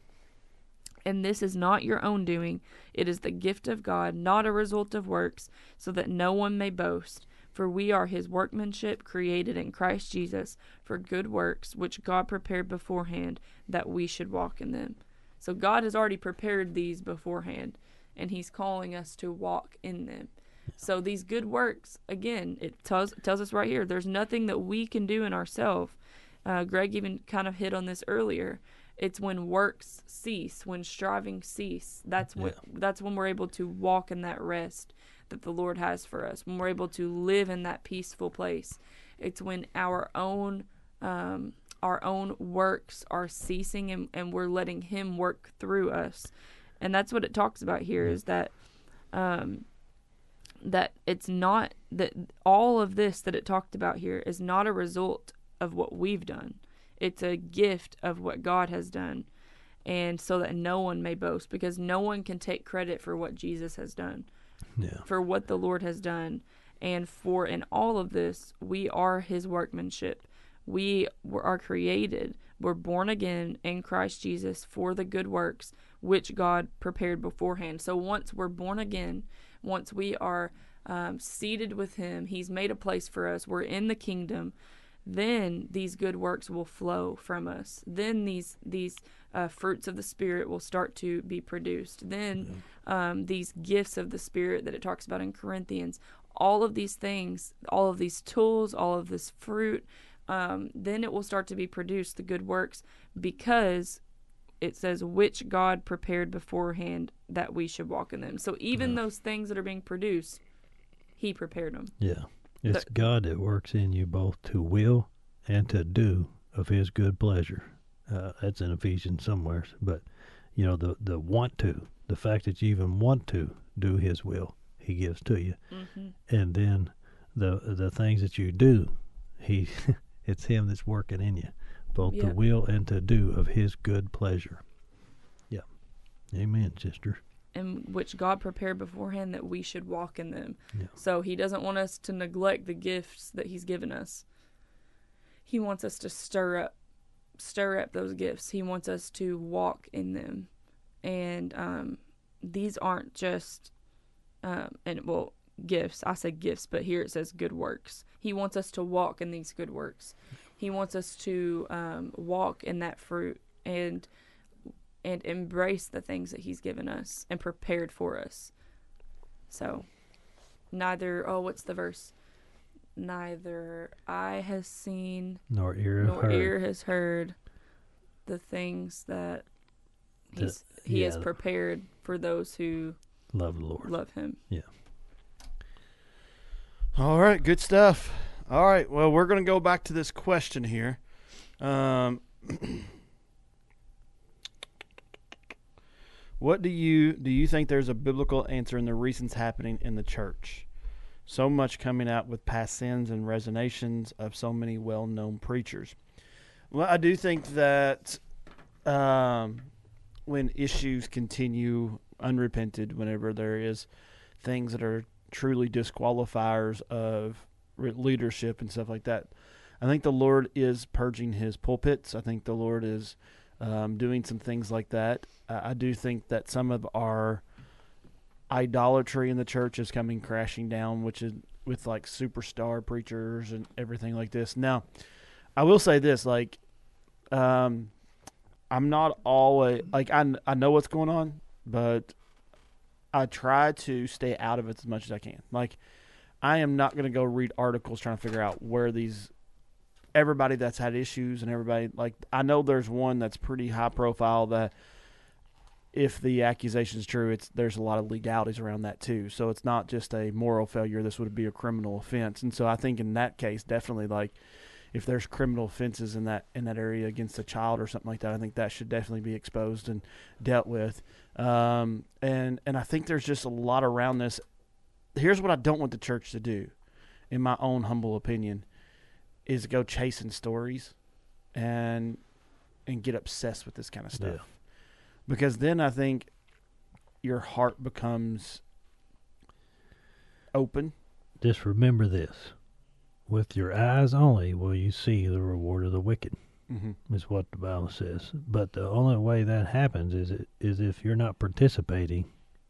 And this is not your own doing. It is the gift of God, not a result of works, so that no one may boast. For we are his workmanship, created in Christ Jesus for good works, which God prepared beforehand that we should walk in them. So God has already prepared these beforehand, and he's calling us to walk in them. So these good works, again, it tells tells us right here, there's nothing that we can do in ourselves. Uh, Greg even kind of hit on this earlier. It's when works cease, when striving cease. That's when Yeah. that's when we're able to walk in that rest that the Lord has for us. When we're able to live in that peaceful place. It's when our own um, our own works are ceasing, and, and we're letting him work through us. And that's what it talks about here, is that um, that it's not that all of this that it talked about here is not a result of what we've done. It's a gift of what God has done, and so that no one may boast, because no one can take credit for what Jesus has done, Yeah. for what the Lord has done. And for in all of this, we are his workmanship. We are created. We're born again in Christ Jesus for the good works, which God prepared beforehand. So once we're born again, once we are um, seated with him, he's made a place for us, we're in the kingdom, then these good works will flow from us. Then these these uh, fruits of the Spirit will start to be produced. Then um, these gifts of the Spirit that it talks about in Corinthians, all of these things, all of these tools, all of this fruit, um, then it will start to be produced, the good works, because it says, which God prepared beforehand that we should walk in them. So even Yeah. those things that are being produced, he prepared them. Yeah. It's The- God that works in you both to will and to do of his good pleasure. Uh, that's in Ephesians somewhere. But, you know, the, the want to, the fact that you even want to do his will, he gives to you. Mm-hmm. And then the the things that you do, he it's him that's working in you, both Yeah. the will and to do of his good pleasure. Yeah. Amen, sister. And which God prepared beforehand that we should walk in them. Yeah. So he doesn't want us to neglect the gifts that he's given us. He wants us to stir up, stir up those gifts. He wants us to walk in them. And um, these aren't just, um, and well, gifts. I said gifts, but here it says good works. He wants us to walk in these good works. He wants us to um, walk in that fruit and and embrace the things that he's given us and prepared for us. So, neither, oh, what's the verse? Neither eye has seen, Nor ear nor heard. ear has heard the things that he's, he has yeah. prepared for those who Love the Lord. love him. Yeah. All right, good stuff. All right, well, we're going to go back to this question here. Um, what do you do you think there's a biblical answer in the recent happening in the church? So much coming out with past sins and resonations of so many well-known preachers. Well, I do think that um, when issues continue unrepented, whenever there is things that are truly disqualifiers of re- leadership and stuff like that. I think the Lord is purging his pulpits. I think the Lord is um, doing some things like that. Uh, I do think that some of our idolatry in the church is coming crashing down, which is with like superstar preachers and everything like this. Now, I will say this, like, um, I'm not always, like, I, I know what's going on, but I try to stay out of it as much as I can. Like, I am not going to go read articles trying to figure out where these, everybody that's had issues and everybody, like, I know there's one that's pretty high profile that if the accusation is true, it's there's a lot of legalities around that too. So it's not just a moral failure. This would be a criminal offense. And so I think in that case, definitely, like, if there's criminal offenses in that in that area against a child or something like that, I think that should definitely be exposed and dealt with. Um, and and I think there's just a lot around this. Here's what I don't want the church to do, in my own humble opinion, is go chasing stories and and get obsessed with this kind of stuff. Yeah. Because then I think your heart becomes open. Just remember this. With your eyes only will you see the reward of the wicked, Mm-hmm. is what the Bible says. But the only way that happens is it, is if you're not participating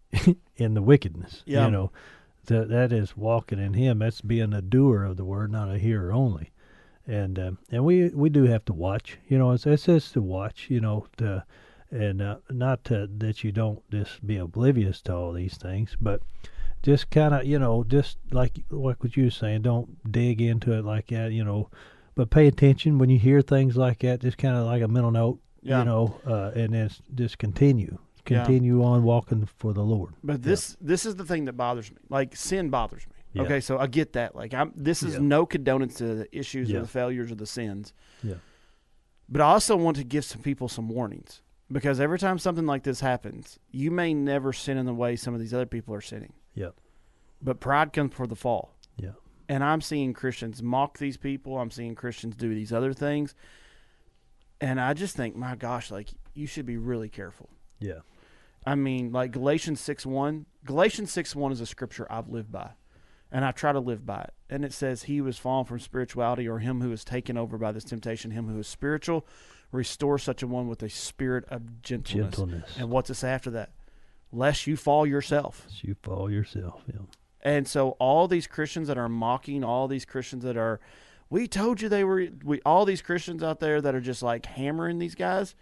in the wickedness. Yeah. You know, that that is walking in him. That's being a doer of the word, not a hearer only. And um, and we we do have to watch. You know, it's, it's just to watch, you know, to, and uh, not to, that you don't just be oblivious to all these things, but just kind of, you know, just like like what you were saying, don't dig into it like that, you know, but pay attention when you hear things like that, just kind of like a mental note, Yeah. you know, uh, and then s- just continue. Yeah. Continue on walking for the Lord. But this this is the thing that bothers me. Like, sin bothers me. Yeah. Okay, so I get that. Like, I'm this is Yeah. no condonance to the issues Yeah. or the failures or the sins. Yeah. But I also want to give some people some warnings. Because every time something like this happens, you may never sin in the way some of these other people are sinning. Yeah. But pride comes before the fall. Yeah. And I'm seeing Christians mock these people. I'm seeing Christians do these other things. And I just think, my gosh, like, you should be really careful. Yeah. I mean, like Galatians six one. Galatians six one is a scripture I've lived by. And I try to live by it. And it says, he who has fallen from spirituality, or him who is taken over by this temptation, him who is spiritual, restore such a one with a spirit of gentleness. Gentleness. And what's it say after that? Lest you fall yourself. So you fall yourself. Yeah. And so all these Christians that are mocking, all these Christians that are, we told you they were, we all these Christians out there that are just like hammering these guys.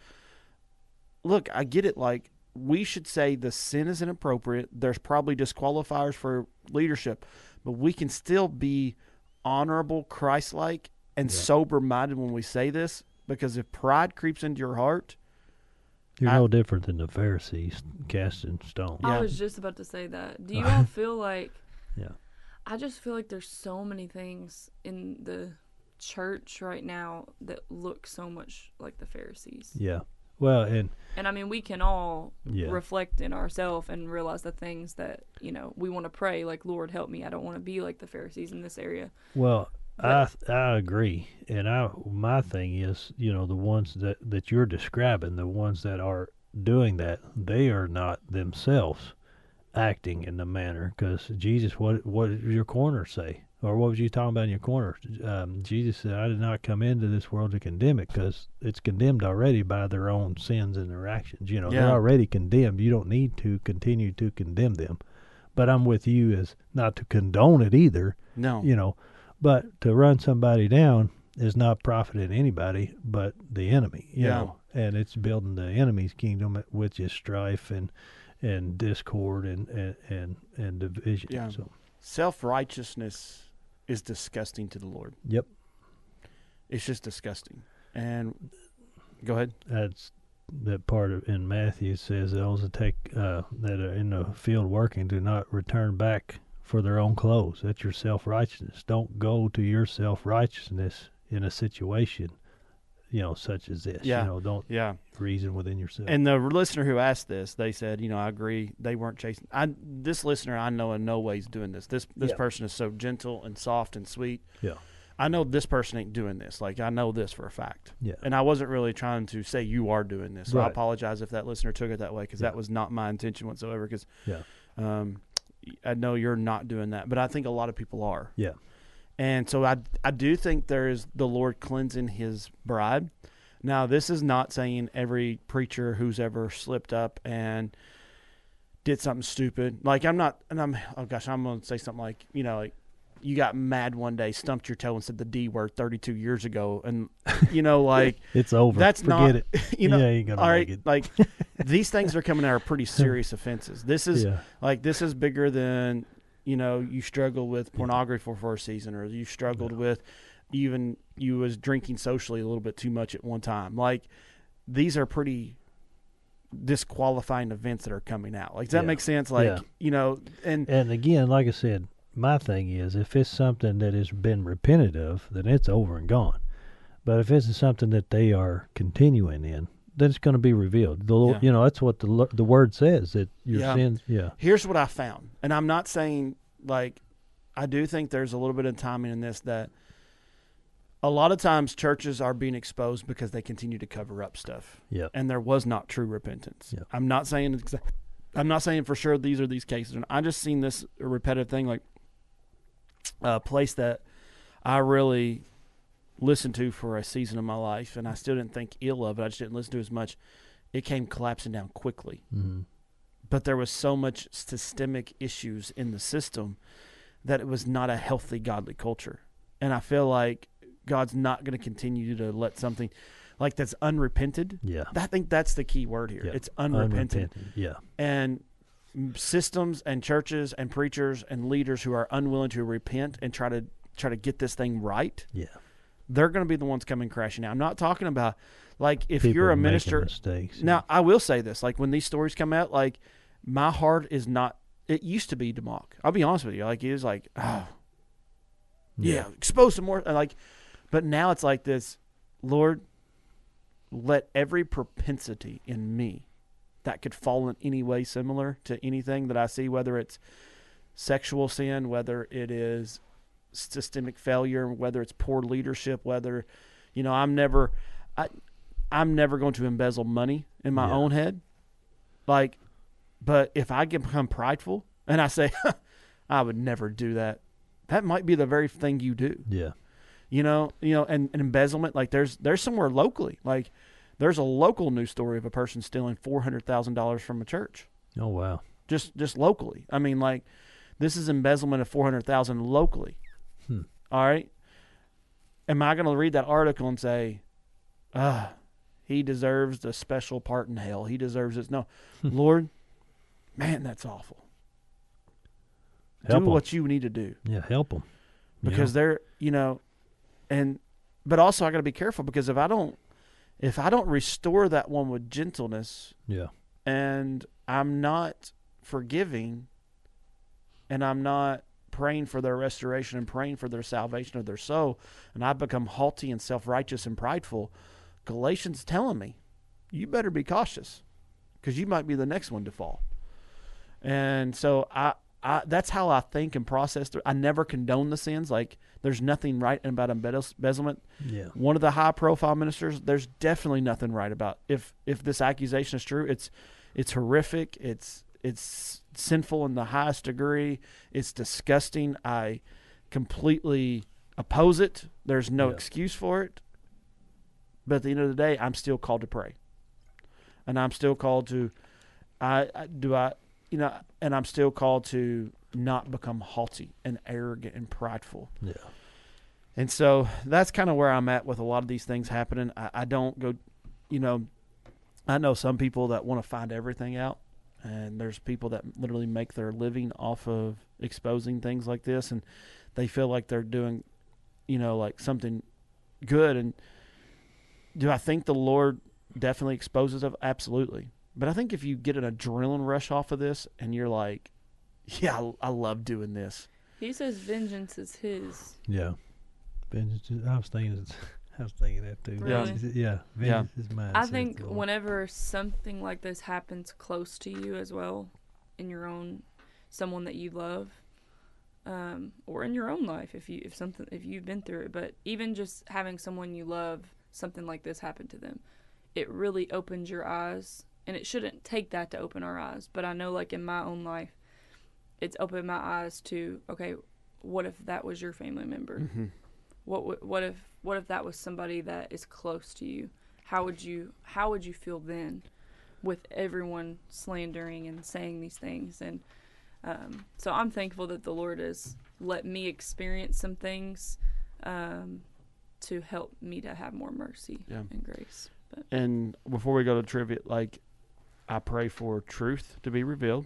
Look, I get it. Like, we should say the sin is inappropriate. There's probably disqualifiers for leadership, but we can still be honorable, Christ-like, and Yeah. sober-minded when we say this, because if pride creeps into your heart, You're I- no different than the Pharisees casting stones. Yeah. I was just about to say that. Do you all feel like? Yeah. I just feel like there's so many things in the church right now that look so much like the Pharisees. Yeah. Well, and And I mean, we can all yeah. reflect in ourselves and realize the things that, you know, we want to pray, like, Lord, help me. I don't want to be like the Pharisees in this area. Well, I But- I agree, and I my thing is, you know, the ones that, that you're describing, the ones that are doing that, they are not themselves acting in the manner. Because Jesus, what what did your corner say, or what was you talking about in your corner? Um, Jesus said, "I did not come into this world to condemn it, because it's condemned already by their own sins and their actions. You know, Yeah. they're already condemned. You don't need to continue to condemn them." But I'm with you as not to condone it either. no. You know. But to run somebody down is not profiting anybody but the enemy, you Yeah. know, and it's building the enemy's kingdom, which is strife and and discord and and and, and division. Yeah. So, Self-righteousness is disgusting to the Lord. yep, It's just disgusting. And go ahead. that's that part of in Matthew says those that take uh, that are in the field working do not return back for their own clothes. That's your self-righteousness. Don't go to your self-righteousness in a situation, you know, such as this. Yeah. You know, don't Yeah. reason within yourself. And the listener who asked this, they said, you know, I agree. They weren't chasing. I this listener, I know in no way is doing this. This this Yeah. person is so gentle and soft and sweet. Yeah. I know this person ain't doing this. Like, I know this for a fact. Yeah. And I wasn't really trying to say you are doing this. So I Right. apologize if that listener took it that way, because Yeah. that was not my intention whatsoever. Because Yeah. um, I know you're not doing that, but I think a lot of people are. Yeah. And so I, I do think there is the Lord cleansing his bride. Now, this is not saying every preacher who's ever slipped up and did something stupid. Like, I'm not, and I'm, oh gosh, I'm going to say something like, you know, like, you got mad one day, stumped your toe, and said the D word thirty-two years ago. And, you know, like, it's over. That's Forget not, it. you know, yeah, you gonna all make right, it. like, these things are coming out are pretty serious offenses. This is, yeah. like, this is bigger than, you know, you struggle with pornography for, for a season, or you struggled Yeah. with even you was drinking socially a little bit too much at one time. Like, these are pretty disqualifying events that are coming out. Like, does that Yeah. make sense? Like, Yeah. you know, and And again, like I said, my thing is, if it's something that has been repented of, then it's over and gone. But if it's something that they are continuing in, then it's going to be revealed. The Lord, Yeah. you know, that's what the lo- the word says, that your Yeah. sins. Yeah, here's what I found. And I'm not saying, like, I do think there's a little bit of timing in this, that a lot of times churches are being exposed because they continue to cover up stuff. yeah, And there was not true repentance. Yeah. I'm not saying exa- I'm not saying for sure these are these cases. And I just seen this repetitive thing, like a place that I really listened to for a season of my life, and I still didn't think ill of it. I just didn't listen to it as much. It came collapsing down quickly. mm-hmm. But there was so much systemic issues in the system that it was not a healthy, godly culture. And I feel like God's not going to continue to let something like that's unrepented. yeah. I think that's the key word here. Yeah. It's unrepentant. Unrepentant. Yeah, And systems and churches and preachers and leaders who are unwilling to repent and try to try to get this thing right, yeah. they're going to be the ones coming crashing out. I'm not talking about, like, if People you're a making minister. mistakes. Now, I will say this, like, when these stories come out, like, my heart is not, it used to be to mock. I'll be honest with you. Like, it was like, oh, yeah, expose some more. Like, but now it's like this, Lord, let every propensity in me that could fall in any way similar to anything that I see, whether it's sexual sin, whether it is systemic failure, whether it's poor leadership, whether, you know, I'm never, I, I'm never going to embezzle money in my Yeah. own head. Like, but if I get become prideful and I say, I would never do that, that might be the very thing you do. yeah, You know, you know, and, and embezzlement, like there's there's somewhere locally, like there's a local news story of a person stealing four hundred thousand dollars from a church, oh wow, just just locally. I mean, like, this is embezzlement of four hundred thousand locally. Hmm. All right, am I going to read that article and say, ah, he deserves the special part in hell? He deserves this. No, Lord, man, that's awful. Help do 'em. what you need to do. Yeah, help them. Because they're, you know, and, but also I got to be careful, because if I don't, if I don't restore that one with gentleness, yeah, and I'm not forgiving, and I'm not praying for their restoration and praying for their salvation of their soul, and I become haughty and self-righteous and prideful, Galatians telling me, you better be cautious, because you might be the next one to fall. And so I, I that's how I think and process. I never condone the sins. Like, there's nothing right about embezzlement. yeah, One of the high-profile ministers, there's definitely nothing right about. If if this accusation is true, it's it's horrific. It's it's sinful in the highest degree. It's disgusting. I completely oppose it. There's no Yeah. excuse for it. But at the end of the day, I'm still called to pray, and I'm still called to, I, I do I, you know, and I'm still called to not become haughty and arrogant and prideful. yeah, And so that's kind of where I'm at with a lot of these things happening. I, I don't go, you know, I know some people that want to find everything out, and there's people that literally make their living off of exposing things like this, and they feel like they're doing, you know, like something good. And do I think the Lord definitely exposes of? Absolutely. But I think if you get an adrenaline rush off of this and you're like, yeah, I, I love doing this. He says vengeance is his. yeah. Vengeance is- I was thinking, I was thinking that too. Really? Yeah, vengeance is mine. I saith think the Lord. whenever something like this happens close to you as well, in your own, someone that you love, um, or in your own life, if you if something if you've been through it, but even just having someone you love, something like this happen to them, it really opens your eyes. And it shouldn't take that to open our eyes, but I know, like, in my own life, it's opened my eyes to, okay, what if that was your family member? Mm-hmm. What w- what if what if that was somebody that is close to you? How would you how would you feel then, with everyone slandering and saying these things? And um, so I'm thankful that the Lord has let me experience some things um, to help me to have more mercy Yeah. and grace. But And before we go to trivia, like, I pray for truth to be revealed.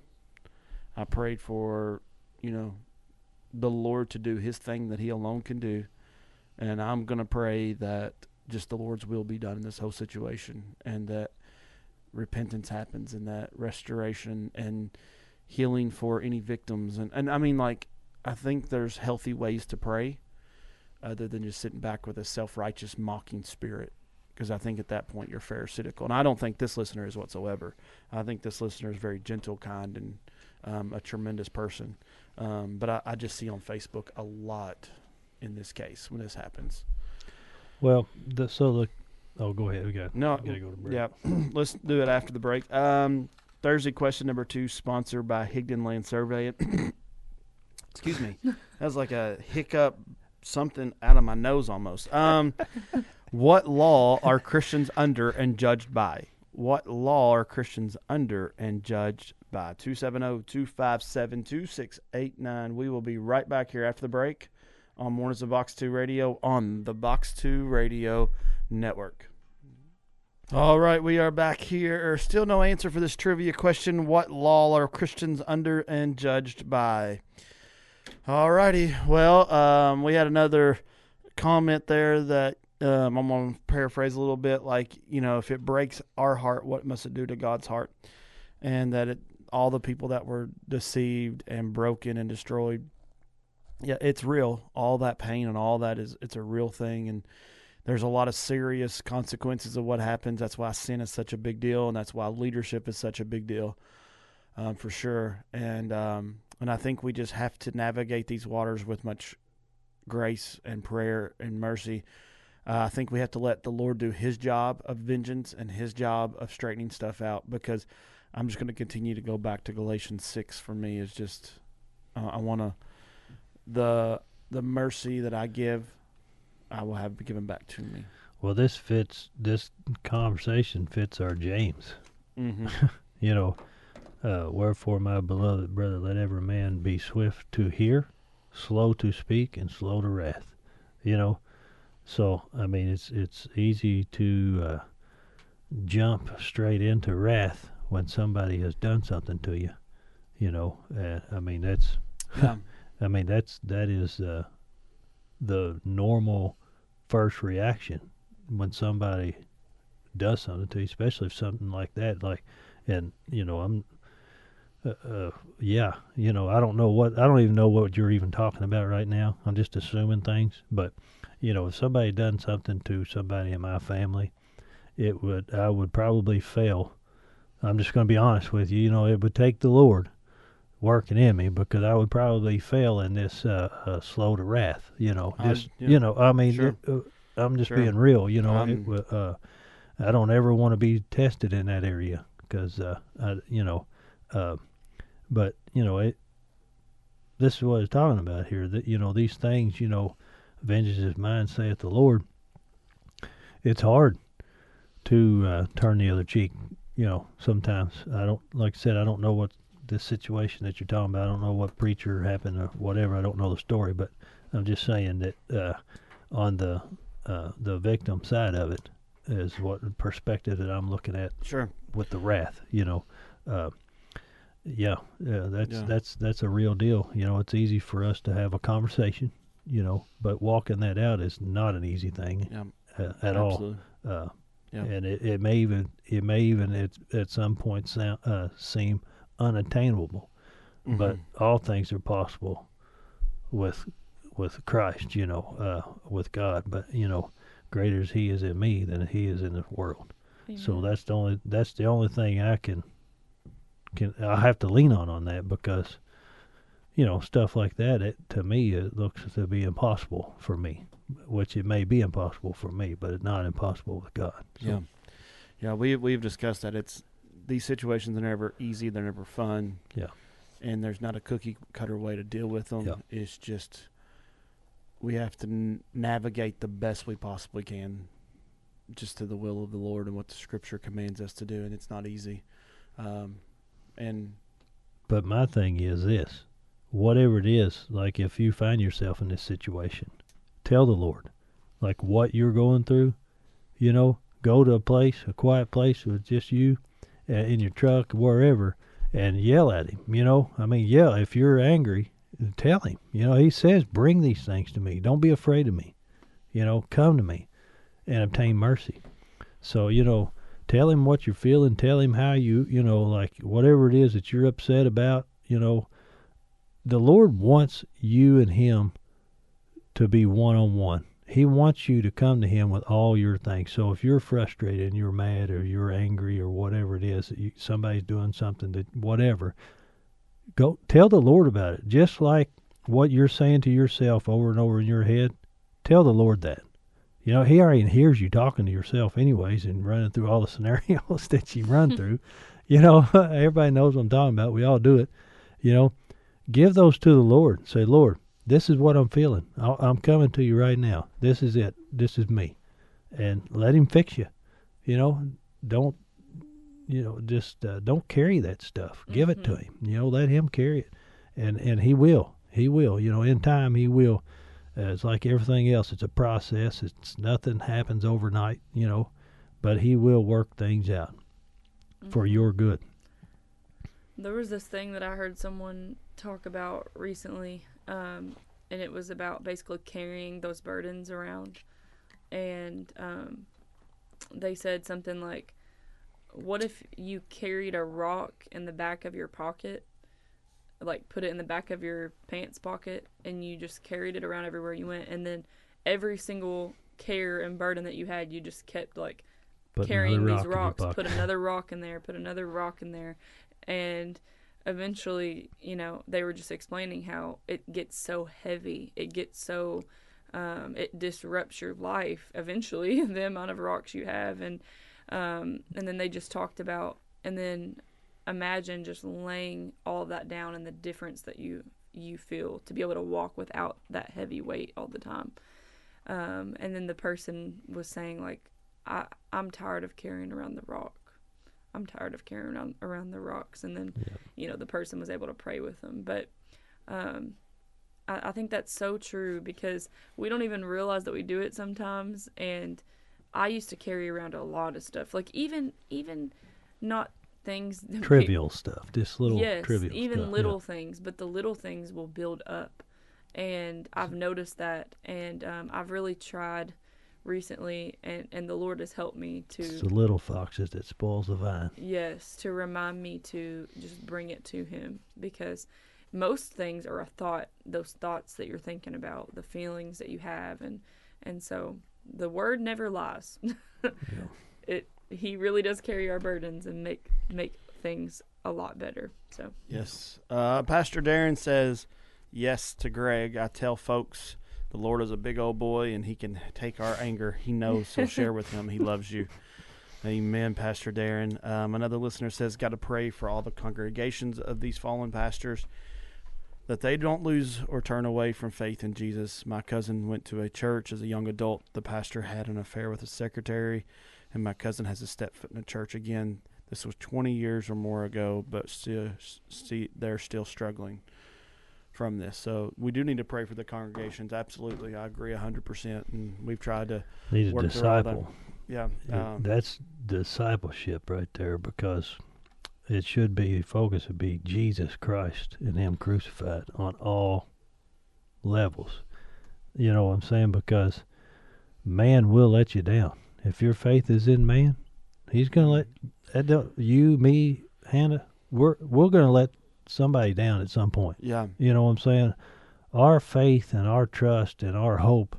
I prayed for, you know, the Lord to do his thing that he alone can do. And I'm going to pray that just the Lord's will be done in this whole situation, and that repentance happens, and that restoration and healing for any victims. And, and I mean, like, I think there's healthy ways to pray other than just sitting back with a self-righteous mocking spirit, because I think at that point you're pharisaical. And I don't think this listener is whatsoever. I think this listener is very gentle, kind, and um, a tremendous person. Um, but I, I just see on Facebook a lot in this case when this happens. Well, the, so the oh, go ahead. We got No, we gotta go to break. yeah, let's do it after the break. Um, Thursday question number two, sponsored by Higdon Land Surveying. Excuse me, that was like a hiccup, something out of my nose almost. Um, what law are Christians under and judged by? What law are Christians under and judged by? two seven zero, two five seven, two six eight nine. We will be right back here after the break on Mornings of Box two Radio on the Box two Radio Network. All right, we are back here. Still no answer for this trivia question. What law are Christians under and judged by? All righty. Well, um, we had another comment there that um, I'm going to paraphrase a little bit, like, you know, if it breaks our heart, what must it do to God's heart? And that it, all the people that were deceived and broken and destroyed, yeah, it's real. All that pain and all that is, it's a real thing. And there's a lot of serious consequences of what happens. That's why sin is such a big deal, and that's why leadership is such a big deal, um, for sure. And um, and I think we just have to navigate these waters with much grace and prayer and mercy. Uh, I think we have to let the Lord do his job of vengeance and his job of straightening stuff out, because I'm just going to continue to go back to Galatians six. For me, is just uh, I want to the the mercy that I give, I will have given back to me. Well, this fits, this conversation fits our James. Mm-hmm. You know, uh, wherefore, my beloved brother, let every man be swift to hear, slow to speak, and slow to wrath. You know, so, I mean, it's it's easy to uh, jump straight into wrath when somebody has done something to you. You know, uh, I mean, that's, Yeah. I mean, that's, that is uh, the normal first reaction when somebody does something to you, especially if something like that, like, and, you know, I'm, uh, uh, yeah, you know, I don't know what, I don't even know what you're even talking about right now. I'm just assuming things, but, you know, if somebody done something to somebody in my family, it would, I would probably fail. I'm just going to be honest with you. You know, it would take the Lord working in me, because I would probably fail in this uh, uh, slow to wrath. You know, I- just yeah. you know, I mean, Sure. it, uh, I'm just Sure. being real. You know, Um, it, w- uh, I don't ever want to be tested in that area, because uh, I, you know, uh, but you know, it. This is what it's talking about here. That, you know, these things. You know, vengeance is mine, saith the Lord. It's hard to uh, turn the other cheek. You know, sometimes I don't, like I said, I don't know what this situation that you're talking about. I don't know what preacher happened or whatever. I don't know the story, but I'm just saying that uh, on the uh, the victim side of it is what perspective that I'm looking at Sure. with the wrath. You know, uh, yeah, yeah, that's Yeah. that's that's a real deal. You know, it's easy for us to have a conversation. You know, but walking that out is not an easy thing Yeah. uh, at all. Absolutely. Uh, Yeah. And it, it may even it may even at at some point sound, uh, seem unattainable, but Mhm. all things are possible with with Christ. You know, uh, with God. But you know, greater is He is in me than He is in the world. So Amen. that's the only that's the only thing I can can I have to lean on on that, because you know, stuff like that, it, to me, it looks to be impossible for me, which it may be impossible for me, but it's not impossible with God. So, Yeah. Yeah, we we've discussed that. It's these situations are never easy, they're never fun. Yeah. and there's not a cookie cutter way to deal with them. Yeah. It's just we have to n- navigate the best we possibly can, just to the will of the Lord and what the Scripture commands us to do, and it's not easy. Um, and But my thing is this: whatever it is, like if you find yourself in this situation, tell the Lord, like what you're going through. You know, go to a place, a quiet place with just you, uh, in your truck, wherever, and yell at him. You know, I mean, yell. If you're angry, tell him. You know, he says, "Bring these things to me. Don't be afraid of me. You know, come to me, and obtain mercy." So, you know, tell him what you're feeling. Tell him how you, you know, like whatever it is that you're upset about. You know, the Lord wants you and him to be one on one. He wants you to come to him with all your things. So if you're frustrated and you're mad or you're angry or whatever it is, that you, somebody's doing something that whatever, go tell the Lord about it. Just like what you're saying to yourself over and over in your head, tell the Lord that. You know, he already hears you talking to yourself anyways and running through all the scenarios that you run through. You know, everybody knows what I'm talking about. We all do it. You know, give those to the Lord. Say, Lord, this is what I'm feeling. I'll, I'm coming to you right now. This is it. This is me. And let him fix you. You know, don't, you know, just uh, don't carry that stuff. Mm-hmm. Give it to him. You know, let him carry it. And, and he will. He will. You know, in time he will. Uh, it's like everything else. It's a process. It's nothing happens overnight, you know, but he will work things out mm-hmm. for your good. There was this thing that I heard someone talk about recently, um, and it was about basically carrying those burdens around. And um, they said something like, what if you carried a rock in the back of your pocket, like put it in the back of your pants pocket, and you just carried it around everywhere you went, and then every single care and burden that you had, you just kept like put carrying these rocks, put another rock in there, put another rock in there. And eventually, you know, they were just explaining how it gets so heavy. It gets so, um, it disrupts your life eventually, the amount of rocks you have. And, um, and then they just talked about, and then imagine just laying all of that down and the difference that you, you feel to be able to walk without that heavy weight all the time. Um, and then the person was saying, like, I, I'm tired of carrying around the rock. I'm tired of carrying around, around the rocks. And then, yeah. you know, the person was able to pray with them. But um, I, I think that's so true, because we don't even realize that we do it sometimes. And I used to carry around a lot of stuff, like even even not things. Trivial we, stuff, just little yes, trivial even stuff. little yeah. things. But the little things will build up. And I've noticed that. And um, I've really tried recently, and, and the Lord has helped me to... It's the little foxes that spoils the vine. Yes, to remind me to just bring it to him, because most things are a thought, those thoughts that you're thinking about, the feelings that you have, and and so the word never lies. yeah. It he really does carry our burdens and make make things a lot better. So yes, uh, Pastor Darren says yes to Greg. I tell folks, the Lord is a big old boy, and he can take our anger. He knows, so share with him. He loves you. Amen, Pastor Darren. Um, another listener says, got to pray for all the congregations of these fallen pastors, that they don't lose or turn away from faith in Jesus. My cousin went to a church as a young adult. The pastor had an affair with a secretary, and my cousin has a step foot in the church again. This was twenty years or more ago, but still, see, they're still struggling from this. So we do need to pray for the congregations. Absolutely. I agree one hundred percent. And we've tried to need a work disciple. Yeah. Um, That's discipleship right there, because it should be, focus would be Jesus Christ and him crucified on all levels. You know what I'm saying? Because man will let you down. If your faith is in man, he's going to let you, me, Hannah, we're, we're going to let somebody down at some point. Yeah. You know what I'm saying? Our faith and our trust and our hope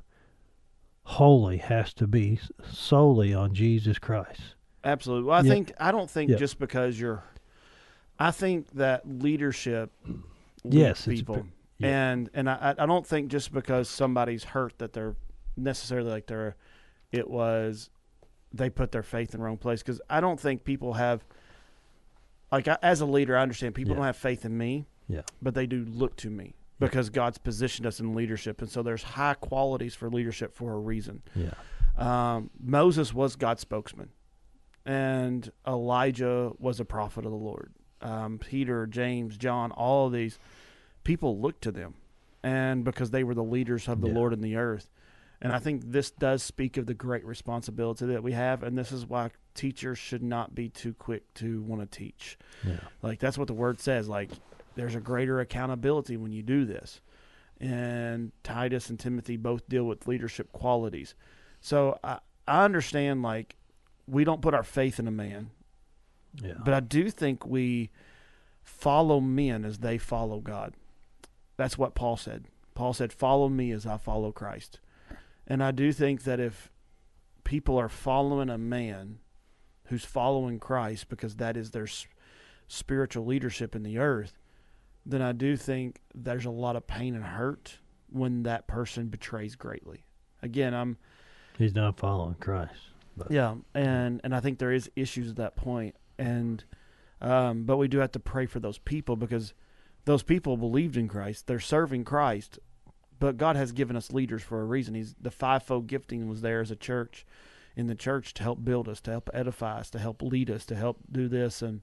wholly has to be solely on Jesus Christ. Absolutely. Well, I yeah. think I don't think yeah. just because you're I think that leadership leads yes, people. It's, yeah. And and I I don't think just because somebody's hurt that they're necessarily like they're it was they put their faith in the wrong place, because I don't think people have, like, I, as a leader, I understand people yeah. don't have faith in me, Yeah. but they do look to me because God's positioned us in leadership. And so there's high qualities for leadership for a reason. Yeah. Um, Moses was God's spokesman, and Elijah was a prophet of the Lord. Um, Peter, James, John, all of these people looked to them, and because they were the leaders of the Yeah. Lord in the earth. And I think this does speak of the great responsibility that we have, and this is why teachers should not be too quick to want to teach. Yeah. Like, that's what the word says. Like, there's a greater accountability when you do this. And Titus and Timothy both deal with leadership qualities. So I, I understand, like, we don't put our faith in a man, Yeah. but I do think we follow men as they follow God. That's what Paul said. Paul said, follow me as I follow Christ. And I do think that if people are following a man who's following Christ because that is their s- spiritual leadership in the earth, then I do think there's a lot of pain and hurt when that person betrays greatly. Again, I'm He's not following Christ. But yeah, and and I think there is issues at that point, and um, but we do have to pray for those people because those people believed in Christ. They're serving Christ, but God has given us leaders for a reason. He's the fivefold gifting was there as a church, in the church to help build us, to help edify us, to help lead us, to help do this, and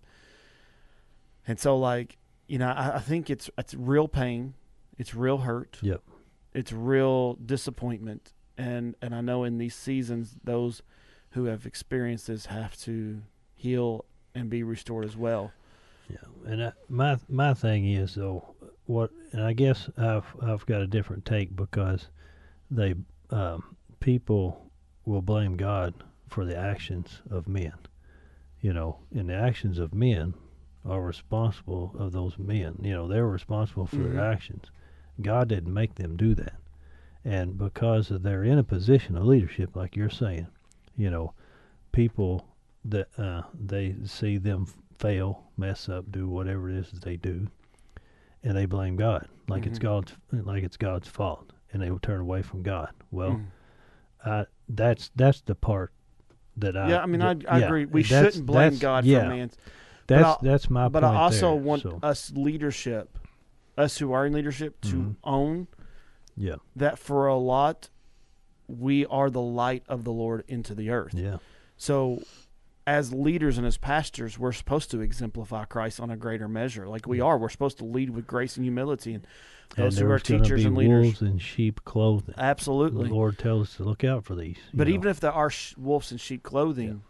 and so like you know, I, I think it's it's real pain, it's real hurt, Yep. it's real disappointment, and and I know in these seasons those who have experienced this have to heal and be restored as well. Yeah, and I, my my thing is though, what, and I guess I've I've got a different take because they um, people will blame God for the actions of men, you know, and the actions of men are responsible of those men. You know, they're responsible for Mhm. their actions. God didn't make them do that, and because of they're in a position of leadership, like you're saying, you know, people that uh, they see them fail, mess up, do whatever it is that they do, and they blame God like it's Mhm. God's like it's God's fault, and they will turn away from God. Well, Mm. I, that's that's the part that I yeah, I mean, I, I yeah, agree. We that's- shouldn't blame that's- God yeah, for man's. That's I- that's my But point I also there, want so, us leadership, us who are in leadership, to Mhm. own yeah, that for a lot, we are the light of the Lord into the earth. yeah, So as leaders and as pastors, we're supposed to exemplify Christ on a greater measure. Like we Yeah. are. We're supposed to lead with grace and humility. And those and who are there's gonna teachers be and leaders. wolves in sheep clothing. Absolutely. The Lord tells us to look out for these. you But know. even if there are sh- wolves in sheep clothing,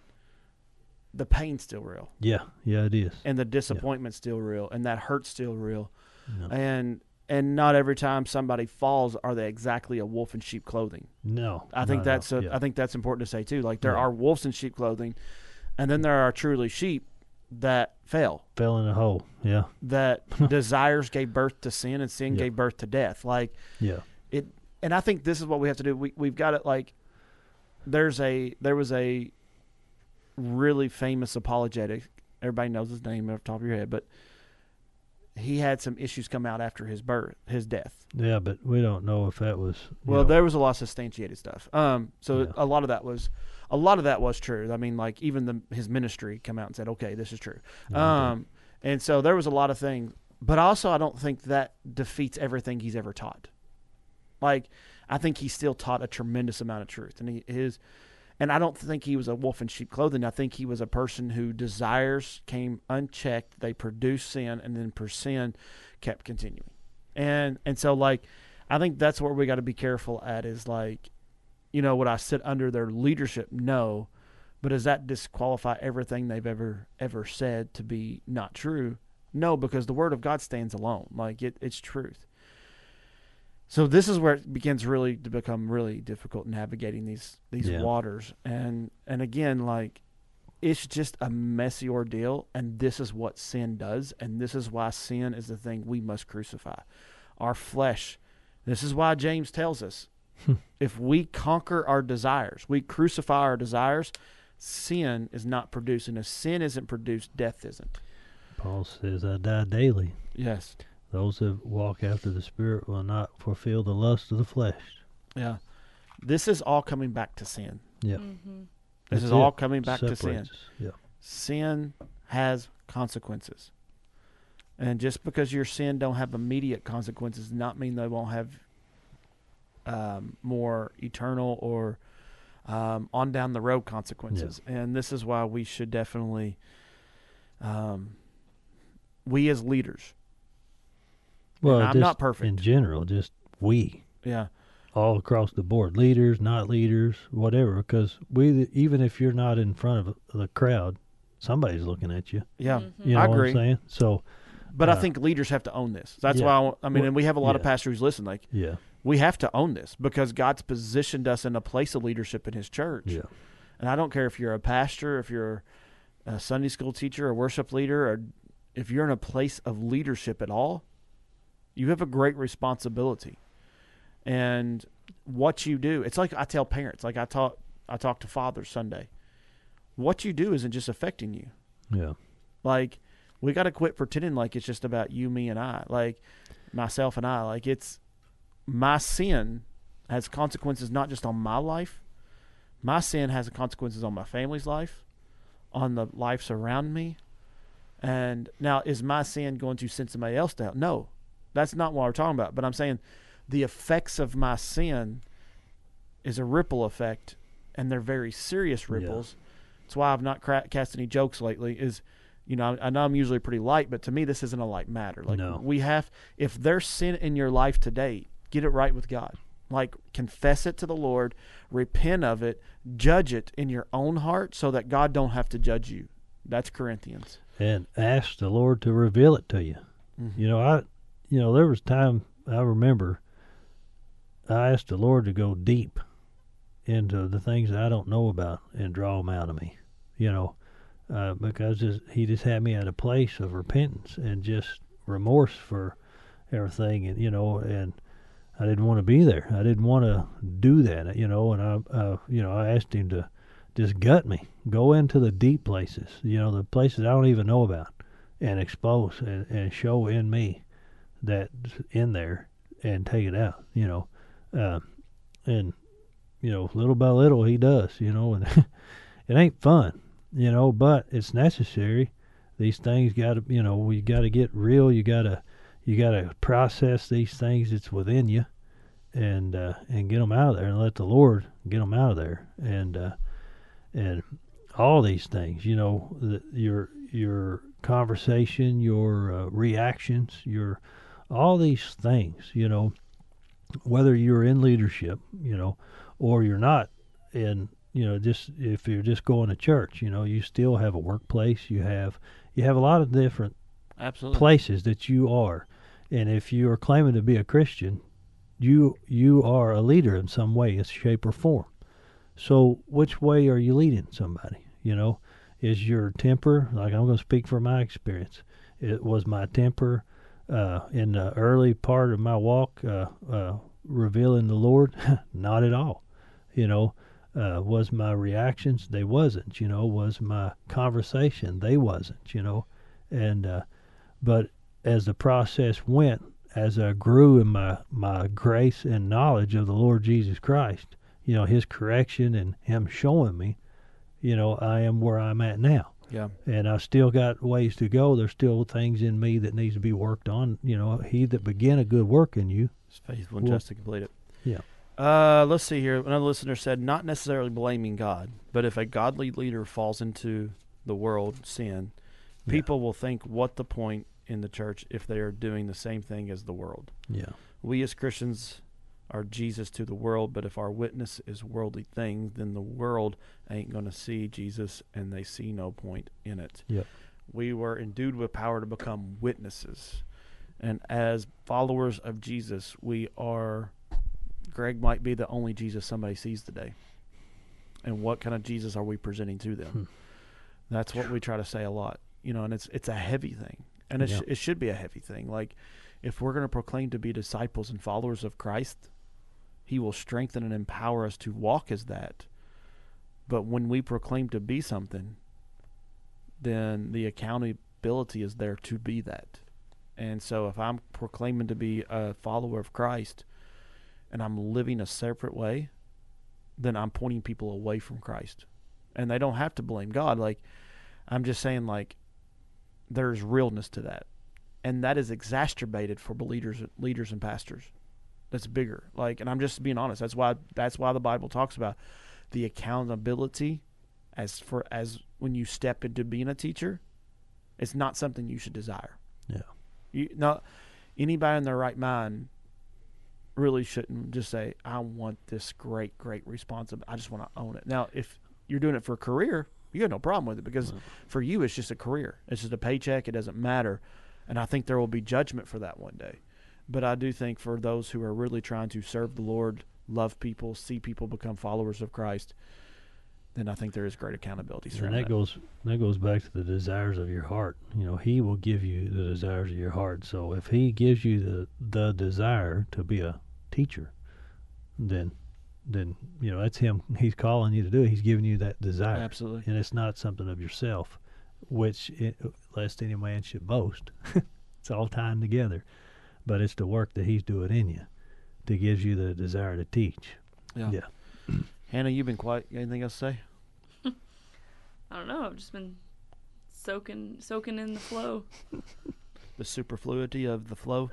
the pain's still real. yeah, yeah, it is. And the disappointment's still real. And that hurt's still real. No, And and not every time somebody falls are they exactly a wolf in sheep clothing. no I think no, that's no, a, yeah. I think that's important to say too. Like there Yeah. are wolves in sheep clothing, and then there are truly sheep that fail. fell in a hole. Yeah, That desires gave birth to sin, and sin Yeah. gave birth to death. Like yeah, it, and I think this is what we have to do. We we've got it. Like there's a there was a really famous apologetic. Everybody knows his name off the top of your head, but he had some issues come out after his birth, his death. yeah. But we don't know if that was. you Well, know, there was a lot of substantiated stuff. Um, so Yeah. a lot of that was, a lot of that was true. I mean, like even the his ministry come out and said, "Okay, this is true." yeah, Um, and so there was a lot of things, but also I don't think that defeats everything he's ever taught. Like I think he still taught a tremendous amount of truth, and he his, and I don't think he was a wolf in sheep clothing. I think he was a person who desires came unchecked. They produced sin, and then per sin kept continuing, and and so like I think that's where we got to be careful at is like, you know, would I sit under their leadership? No. But does that disqualify everything they've ever ever said to be not true? No, because the word of God stands alone. Like it, it's truth. So this is where it begins really to become really difficult navigating these these Yeah. waters. And and again, like it's just a messy ordeal, and this is what sin does, and this is why sin is the thing we must crucify. Our flesh. This is why James tells us if we conquer our desires, we crucify our desires, sin is not produced. And if sin isn't produced, death isn't. Paul says, "I die daily. Yes. Those that walk after the Spirit will not fulfill the lust of the flesh." Yeah. This is all coming back to sin. Yeah, Mm-hmm. This That's is it. all coming back to sin. Separates us. Yeah, Sin has consequences. And just because your sin don't have immediate consequences does not mean they won't have um, more eternal or um, on down the road consequences. Yeah. And this is why we should definitely, um, we as leaders, well, I'm not perfect. In general, just we. Yeah. All across the board, leaders, not leaders, whatever, because we, even if you're not in front of the crowd, somebody's looking at you. Yeah, Mm-hmm. You know I what agree. I'm saying? So, but uh, I think leaders have to own this. That's yeah. why, I, want, I mean, Well, and we have a lot yeah. of pastors who listen, like, yeah, we have to own this because God's positioned us in a place of leadership in his church. yeah. And I don't care if you're a pastor, if you're a Sunday school teacher, a worship leader, or if you're in a place of leadership at all, you have a great responsibility. And what you do, it's like I tell parents, like I talk, I talk to fathers Sunday. What you do isn't just affecting you. Yeah. Like, we got to quit pretending like it's just about you, me, and I. Like, myself and I. Like, it's my sin has consequences not just on my life. My sin has consequences on my family's life, on the lives around me. And now, is my sin going to send somebody else to hell? No, that's not what we're talking about. But I'm saying the effects of my sin is a ripple effect, and they're very serious ripples. Yeah. That's why I've not cra- cast any jokes lately. Is, you know, I, I know I'm usually pretty light, but to me, this isn't a light matter. Like, no. we have, if there's sin in your life today, get it right with God. Like, confess it to the Lord, repent of it, judge it in your own heart so that God don't have to judge you. That's Corinthians. And ask the Lord to reveal it to you. Mm-hmm. You know, I, you know, there was time I remember I asked the Lord to go deep into the things that I don't know about and draw them out of me, you know, uh, because just, he just had me at a place of repentance and just remorse for everything, and you know, and I didn't want to be there. I didn't want to do that, you know, and I, uh, you know, I asked him to just gut me, go into the deep places, you know, the places I don't even know about, and expose and, and show in me that's in there and take it out, you know, uh, and you know, little by little he does, you know, and it ain't fun, you know, but it's necessary. These things got to, you know, we got to get real. You got to, you got to process these things that's within you, and uh, and get them out of there, and let the Lord get them out of there, and uh, and all these things, you know, the, your your conversation, your uh, reactions, your all these things, you know, whether you're in leadership, you know, or you're not in, you know, just if you're just going to church, you know, you still have a workplace. You have you have a lot of different Absolutely. places that you are, and if you are claiming to be a Christian, you you are a leader in some way, shape, or form. So which way are you leading somebody? You know, is your temper, like I'm going to speak from my experience, it was my temper uh, in the early part of my walk uh, uh, revealing the Lord? Not at all. You know, uh, was my reactions? They wasn't. You know, was my conversation? They wasn't. You know, and uh, but as the process went, as I grew in my my grace and knowledge of the Lord Jesus Christ, you know, His correction and Him showing me, you know, I am where I'm at now. Yeah. And I still got ways to go. There's still things in me that needs to be worked on. You know, He that began a good work in you is faithful and just to complete it. Yeah. Uh, let's see here. Another listener said, not necessarily blaming God, but if a godly leader falls into the world sin, people yeah. will think, what the point in the church if they are doing the same thing as the world? Yeah. We as Christians are Jesus to the world, but if our witness is worldly things, then the world ain't going to see Jesus, and they see no point in it. Yep. We were endued with power to become witnesses. And as followers of Jesus, we are, Greg might be the only Jesus somebody sees today. And what kind of Jesus are we presenting to them? Hmm. That's what we try to say a lot, you know, and it's it's a heavy thing. And it, yeah. sh- it should be a heavy thing. Like, if we're going to proclaim to be disciples and followers of Christ, He will strengthen and empower us to walk as that. But when we proclaim to be something, then the accountability is there to be that. And so if I'm proclaiming to be a follower of Christ and I'm living a separate way, then I'm pointing people away from Christ. And they don't have to blame God. Like, I'm just saying, like, there's realness to that. and that is exacerbated for leaders, leaders and pastors. That's bigger. Like, and I'm just being honest. That's why. That's why the Bible talks about the accountability, as for as when you step into being a teacher, it's not something you should desire. Yeah. You no, anybody in their right mind really shouldn't just say, "I want this great, great responsibility. I just want to own it." Now, if you're doing it for a career, you have no problem with it because Well, for you, it's just a career. It's just a paycheck. It doesn't matter. And I think there will be judgment for that one day. But I do think for those who are really trying to serve the Lord, love people, see people become followers of Christ, then I think there is great accountability. and that, that goes that goes back to the desires of your heart. You know, He will give you the desires of your heart. So if He gives you the the desire to be a teacher, then then you know that's Him. He's calling you to do it. He's giving you that desire. Absolutely. And it's not something of yourself, which it, lest any man should boast. It's all tying together, but it's the work that He's doing in you that gives you the desire to teach. Yeah. Yeah. Hannah, you've been quiet. You got anything else to say? I don't know. I've just been soaking soaking in the flow. The superfluity of the flow.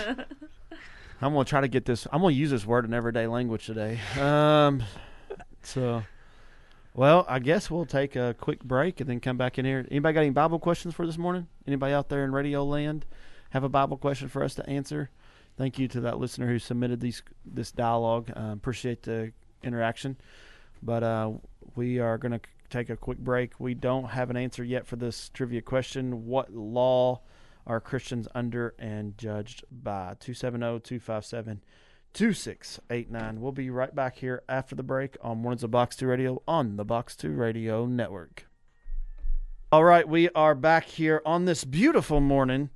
I'm gonna try to get this. I'm gonna use this word in everyday language today. Um, so, well, I guess we'll take a quick break and then come back in here. Anybody got any Bible questions for this morning? Anybody out there in radio land have a Bible question for us to answer? Thank you to that listener who submitted these this dialogue. Um, appreciate the interaction. But uh, we are going to take a quick break. We don't have an answer yet for this trivia question. What law are Christians under and judged by? two seven zero, two five seven, two six eight nine. We'll be right back here after the break on Mornings of Box two Radio on the Box two Radio Network. All right, we are back here on this beautiful morning.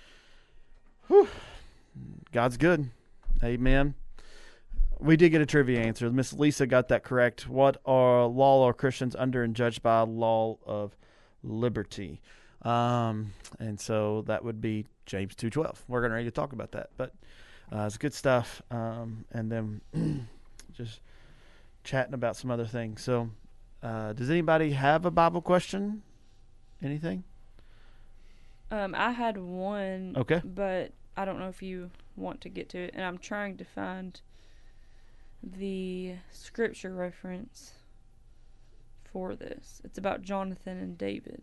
Whew. God's good. Amen. We did get a trivia answer. Miss Lisa got that correct. What are law are Christians under and judged by? Law of liberty. Um, and so that would be James two twelve. We're going to ready to talk about that. But uh, it's good stuff. Um, and then just chatting about some other things. So uh, does anybody have a Bible question? Anything? Um, I had one. Okay. But I don't know if you want to get to it, and I'm trying to find the scripture reference for this. It's about Jonathan and David.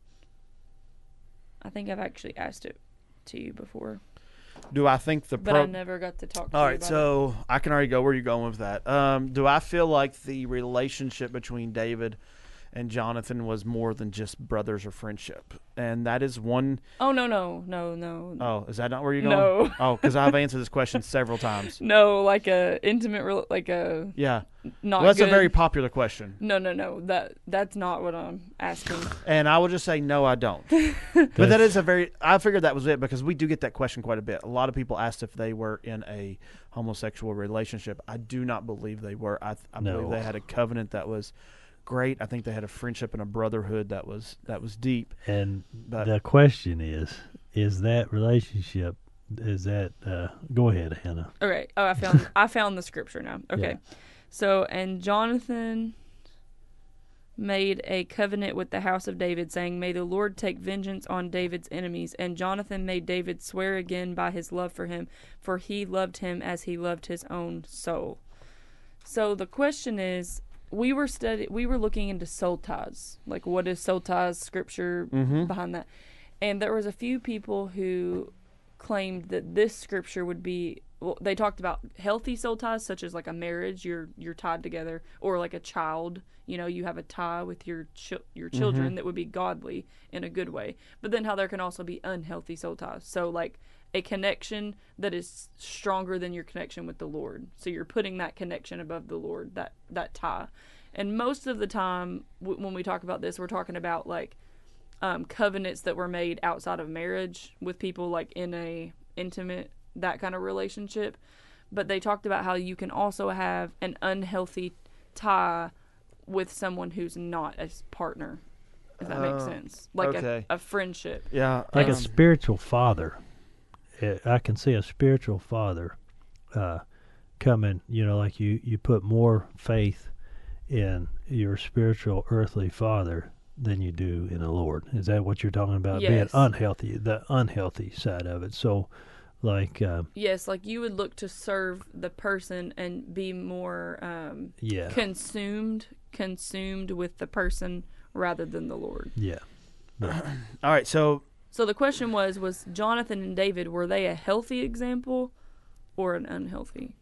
I think I've actually asked it to you before, Do I think the but pro- I never got to talk to All you right, about so I can already go where you're going with that. Um, do I feel like the relationship between David and Jonathan was more than just brothers or friendship? And that is one. it. Oh no no no no Oh, is that not where you're going? no Oh, because I've answered this question several times. no like a intimate rel- like a Yeah. not Well, that's good. a very popular question. no no no that that's not what I'm asking. And I will just say, no, I don't. But that is a very, I figured that was it because we do get that question quite a bit. A lot of people asked if they were in a homosexual relationship. I do not believe they were. I, I No. believe they had a covenant that was great. I think they had a friendship and a brotherhood that was that was deep. And But the question is, is that relationship, is that, uh, go ahead, Hannah. Okay. Oh, I found I found the scripture now. Okay. Yeah. So, and Jonathan made a covenant with the house of David, saying, "May the Lord take vengeance on David's enemies." And Jonathan made David swear again by his love for him, for he loved him as he loved his own soul. So the question is, we were study we were looking into soul ties, like what is soul ties, scripture Mhm. behind that, and there was a few people who claimed that this scripture would be. Well, they talked about healthy soul ties, such as like a marriage, you're you're tied together, or like a child, you know, you have a tie with your ch- your children that would be godly in a good way. But then how there can also be unhealthy soul ties. So like a connection that is stronger than your connection with the Lord. So you're putting that connection above the Lord, that that tie. And most of the time, w- when we talk about this, we're talking about like um, covenants that were made outside of marriage with people like in a intimate, that kind of relationship. But they talked about how you can also have an unhealthy tie with someone who's not a partner, if that makes Oh, sense. Like okay. a, a friendship. yeah, Like a um, spiritual father. Uh, I can see a spiritual father uh, coming, you know, like you, you put more faith in your spiritual earthly father than you do in the Lord. Is that what you're talking about? Yes. Being unhealthy, the unhealthy side of it. So, like, uh, Yes, like you would look to serve the person and be more um, yeah, consumed, consumed with the person rather than the Lord. yeah. But, All right, so So the question was, was Jonathan and David, were they a healthy example or an unhealthy?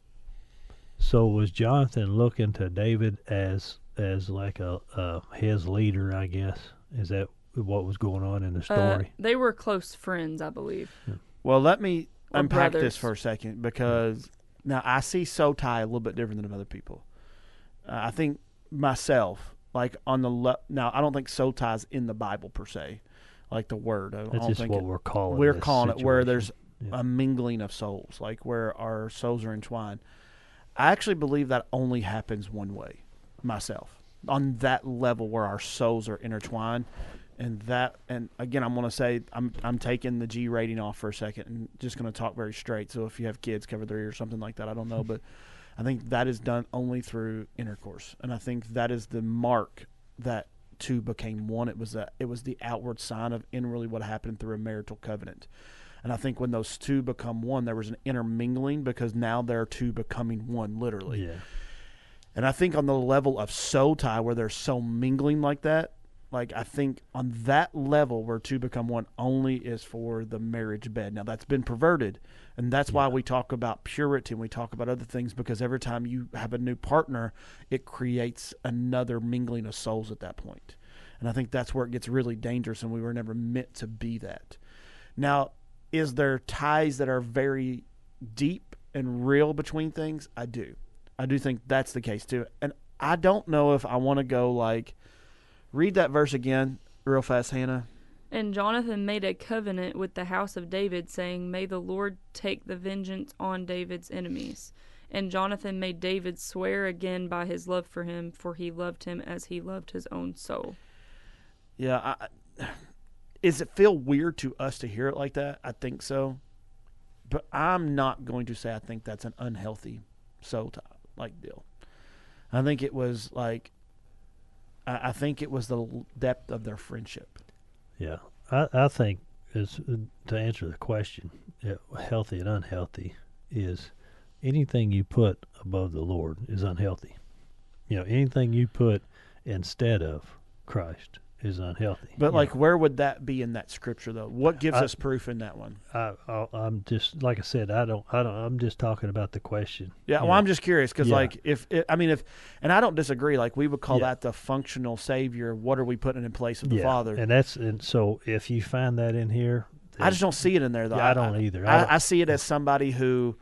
so was Jonathan looking to David as as like a uh, his leader? I guess is that what was going on in the Uh, story? they were close friends, I believe. well, let me Or unpack brothers. this for a second because now I see Sotai a little bit different than other people. Uh, I think myself, like on the le- now, I don't think Sotai's in the Bible per se, like the word. I, I That's don't just think what it- we're calling. we're this calling it where situation. there's Yeah. a mingling of souls, like where our souls are entwined. I actually believe that only happens one way, myself, on that level where our souls are intertwined. And that, and again, I'm going to say, I'm I'm taking the G rating off for a second and just going to talk very straight. So if you have kids, cover their ears or something like that, I don't know. But I think that is done only through intercourse. And I think that is the mark that two became one. It was a, it was the outward sign of inwardly what happened through a marital covenant. And I think when those two become one, there was an intermingling because now they're two becoming one, literally. Yeah. And I think on the level of Sotai, where they're so mingling like that, like I think on that level where two become one only is for the marriage bed. Now that's been perverted, and that's why Yeah. we talk about purity and we talk about other things, because every time you have a new partner, it creates another mingling of souls at that point. And I think that's where it gets really dangerous, and we were never meant to be that. Now, is there ties that are very deep and real between things? I do. I do think that's the case too. And I don't know if I want to go like, read that verse again real fast, Hannah. And Jonathan made a covenant with the house of David, saying, "May the Lord take the vengeance on David's enemies." And Jonathan made David swear again by his love for him, for he loved him as he loved his own soul. Yeah. I, is it feel weird to us to hear it like that? I think so. But I'm not going to say I think that's an unhealthy soul tie, like deal. I think it was like, I, I think it was the depth of their friendship. Yeah, I, I think is to answer the question, yeah, healthy and unhealthy is anything you put above the Lord is unhealthy. You know, anything you put instead of Christ is unhealthy. But You like, know, where would that be in that scripture though? What gives I- us proof in that one? I, I, I'm just like I said, I don't, I don't, I'm just talking about the question. Yeah, you well, know. I'm just curious because, Yeah. like, if it, I mean, if, and I don't disagree. Like, we would call Yeah. that the functional savior. What are we putting in place of the yeah, Father? and that's and so if you find that in here, I just don't see it in there though. Yeah, I don't either. I I, don't- I see it as somebody who,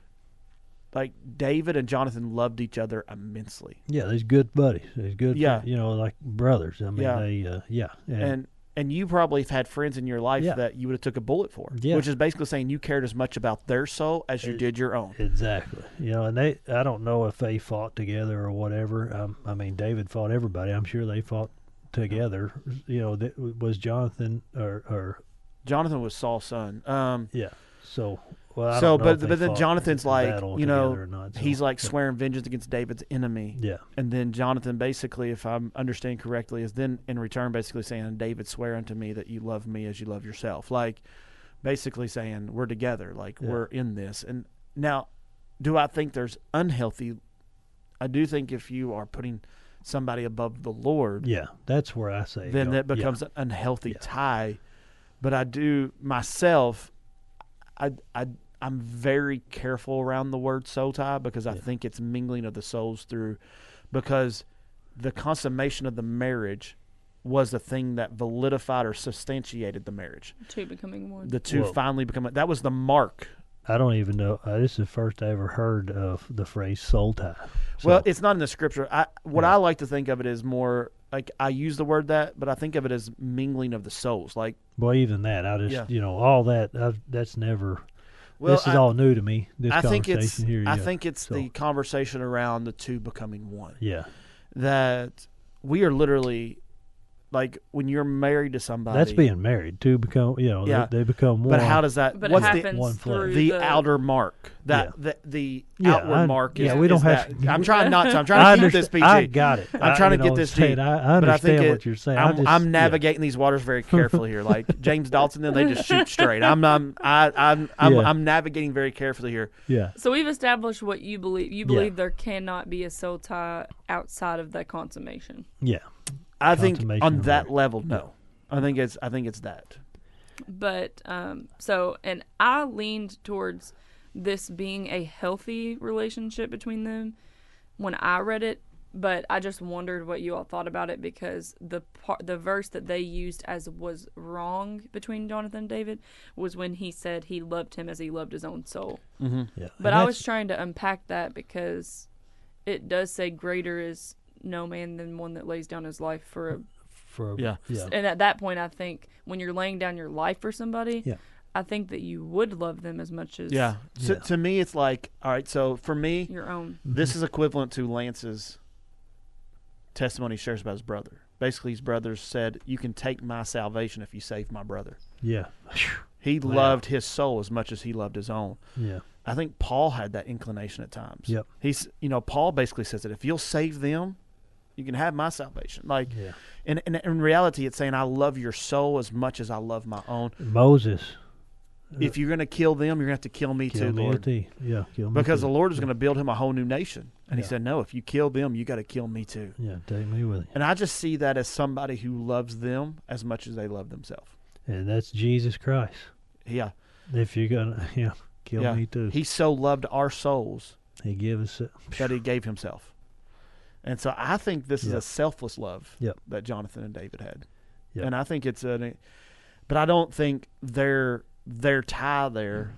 like, David and Jonathan loved each other immensely, yeah, they're good buddies. They're good, Yeah. you know, like brothers. I mean, Yeah. they, uh, yeah, and, and and you probably have had friends in your life Yeah. that you would have took a bullet for, Yeah. which is basically saying you cared as much about their soul as you It- did your own. exactly. You know, and they, I don't know if they fought together or whatever. Um, I mean, David fought everybody. I'm sure they fought together. You know, that was Jonathan or, or Jonathan was Saul's son. Um, yeah. So, well, I so, don't know but if they but then fought Jonathan's the like, battle you know, together or not, so, he's like yeah. swearing vengeance against David's enemy. Yeah, And then Jonathan basically, if I'm understanding correctly, is then in return basically saying, David, swear unto me that you love me as you love yourself. Like, basically saying, we're together. Like, Yeah. we're in this. And now, do I think there's unhealthy? I do think if you are putting somebody above the Lord, yeah. That's where I say then go. that Yeah. becomes an unhealthy Yeah. tie. But I do, myself, I, I, I'm very careful around the word soul tie because I Yeah. think it's mingling of the souls through, because the consummation of the marriage was the thing that validified or substantiated the marriage. Two becoming one. The two Well- finally become, that was the mark. I don't even know. Uh, this is the first I ever heard of the phrase soul tie. So, Well, it's not in the scripture. I what Yeah. I like to think of it is more like, I use the word that, but I think of it as mingling of the souls. Like, well, even that, I just, Yeah. you know, all that, I've, that's never, well, this is I, all new to me, this I think conversation it's here. I yeah. think it's So- the conversation around the two becoming one. Yeah, That we are literally like when you're married to somebody. That's being married. Two become, you know, Yeah. they, they become one. But how does that? But what's it the happens one flesh? through the the outer mark? That Yeah. the, the Yeah, outward I- mark is. yeah, we don't is have that. to- I'm trying not to. I'm I trying to keep understand. this P G. I got it. I'm I- trying you to get know, this Ted, deep. I, I But I understand think it, what you're saying. I I'm, just, I'm yeah. navigating these waters very carefully here. Like James Dalton, then they just shoot straight. I'm I'm I, I'm I'm, Yeah. I'm navigating very carefully here. Yeah. So we've established what you believe. You Yeah. believe there cannot be a soul tie outside of that consummation. Yeah. I think Consummation on of that marriage. level, no. I think it's I think it's that. But um, so, and I leaned towards this being a healthy relationship between them when I read it. But I just wondered what you all thought about it because the part, the verse that they used as was wrong between Jonathan and David was when he said he loved him as he loved his own soul. Mm-hmm. Yeah. But And I that's- was trying to unpack that because it does say greater is no man than one that lays down his life for a. for Yeah. yeah. And at that point, I think when you're laying down your life for somebody, Yeah. I think that you would love them as much as Yeah. So, Yeah. to me, it's like all right. So for me, your own. this is equivalent to Lance's testimony he shares about his brother. Basically, his brothers said, "You can take my salvation if you save my brother." Yeah. He Wow. loved his soul as much as he loved his own. Yeah. I think Paul had that inclination at times. Yep. He's, you know, Paul basically says that if you'll save them, you can have my salvation. Like, Yeah. and, and in reality, it's saying I love your soul as much as I love my own. Moses. If you're going to kill them, you're going to have to kill me Kill too, me Lord. with thee. Yeah. Kill me Because too. the Lord is Yeah. going to build him a whole new nation. And he Yeah. said, no, if you kill them, you got to kill me too. Yeah. Take me with you. And I just see that as somebody who loves them as much as they love themselves. And that's Jesus Christ. Yeah. If you're gonna, yeah, kill Yeah. me too. He so loved our souls He gives us. that he gave himself. And so I think this is Yep. a selfless love Yep. that Jonathan and David had. Yep. And I think it's a, but I don't think their their tie there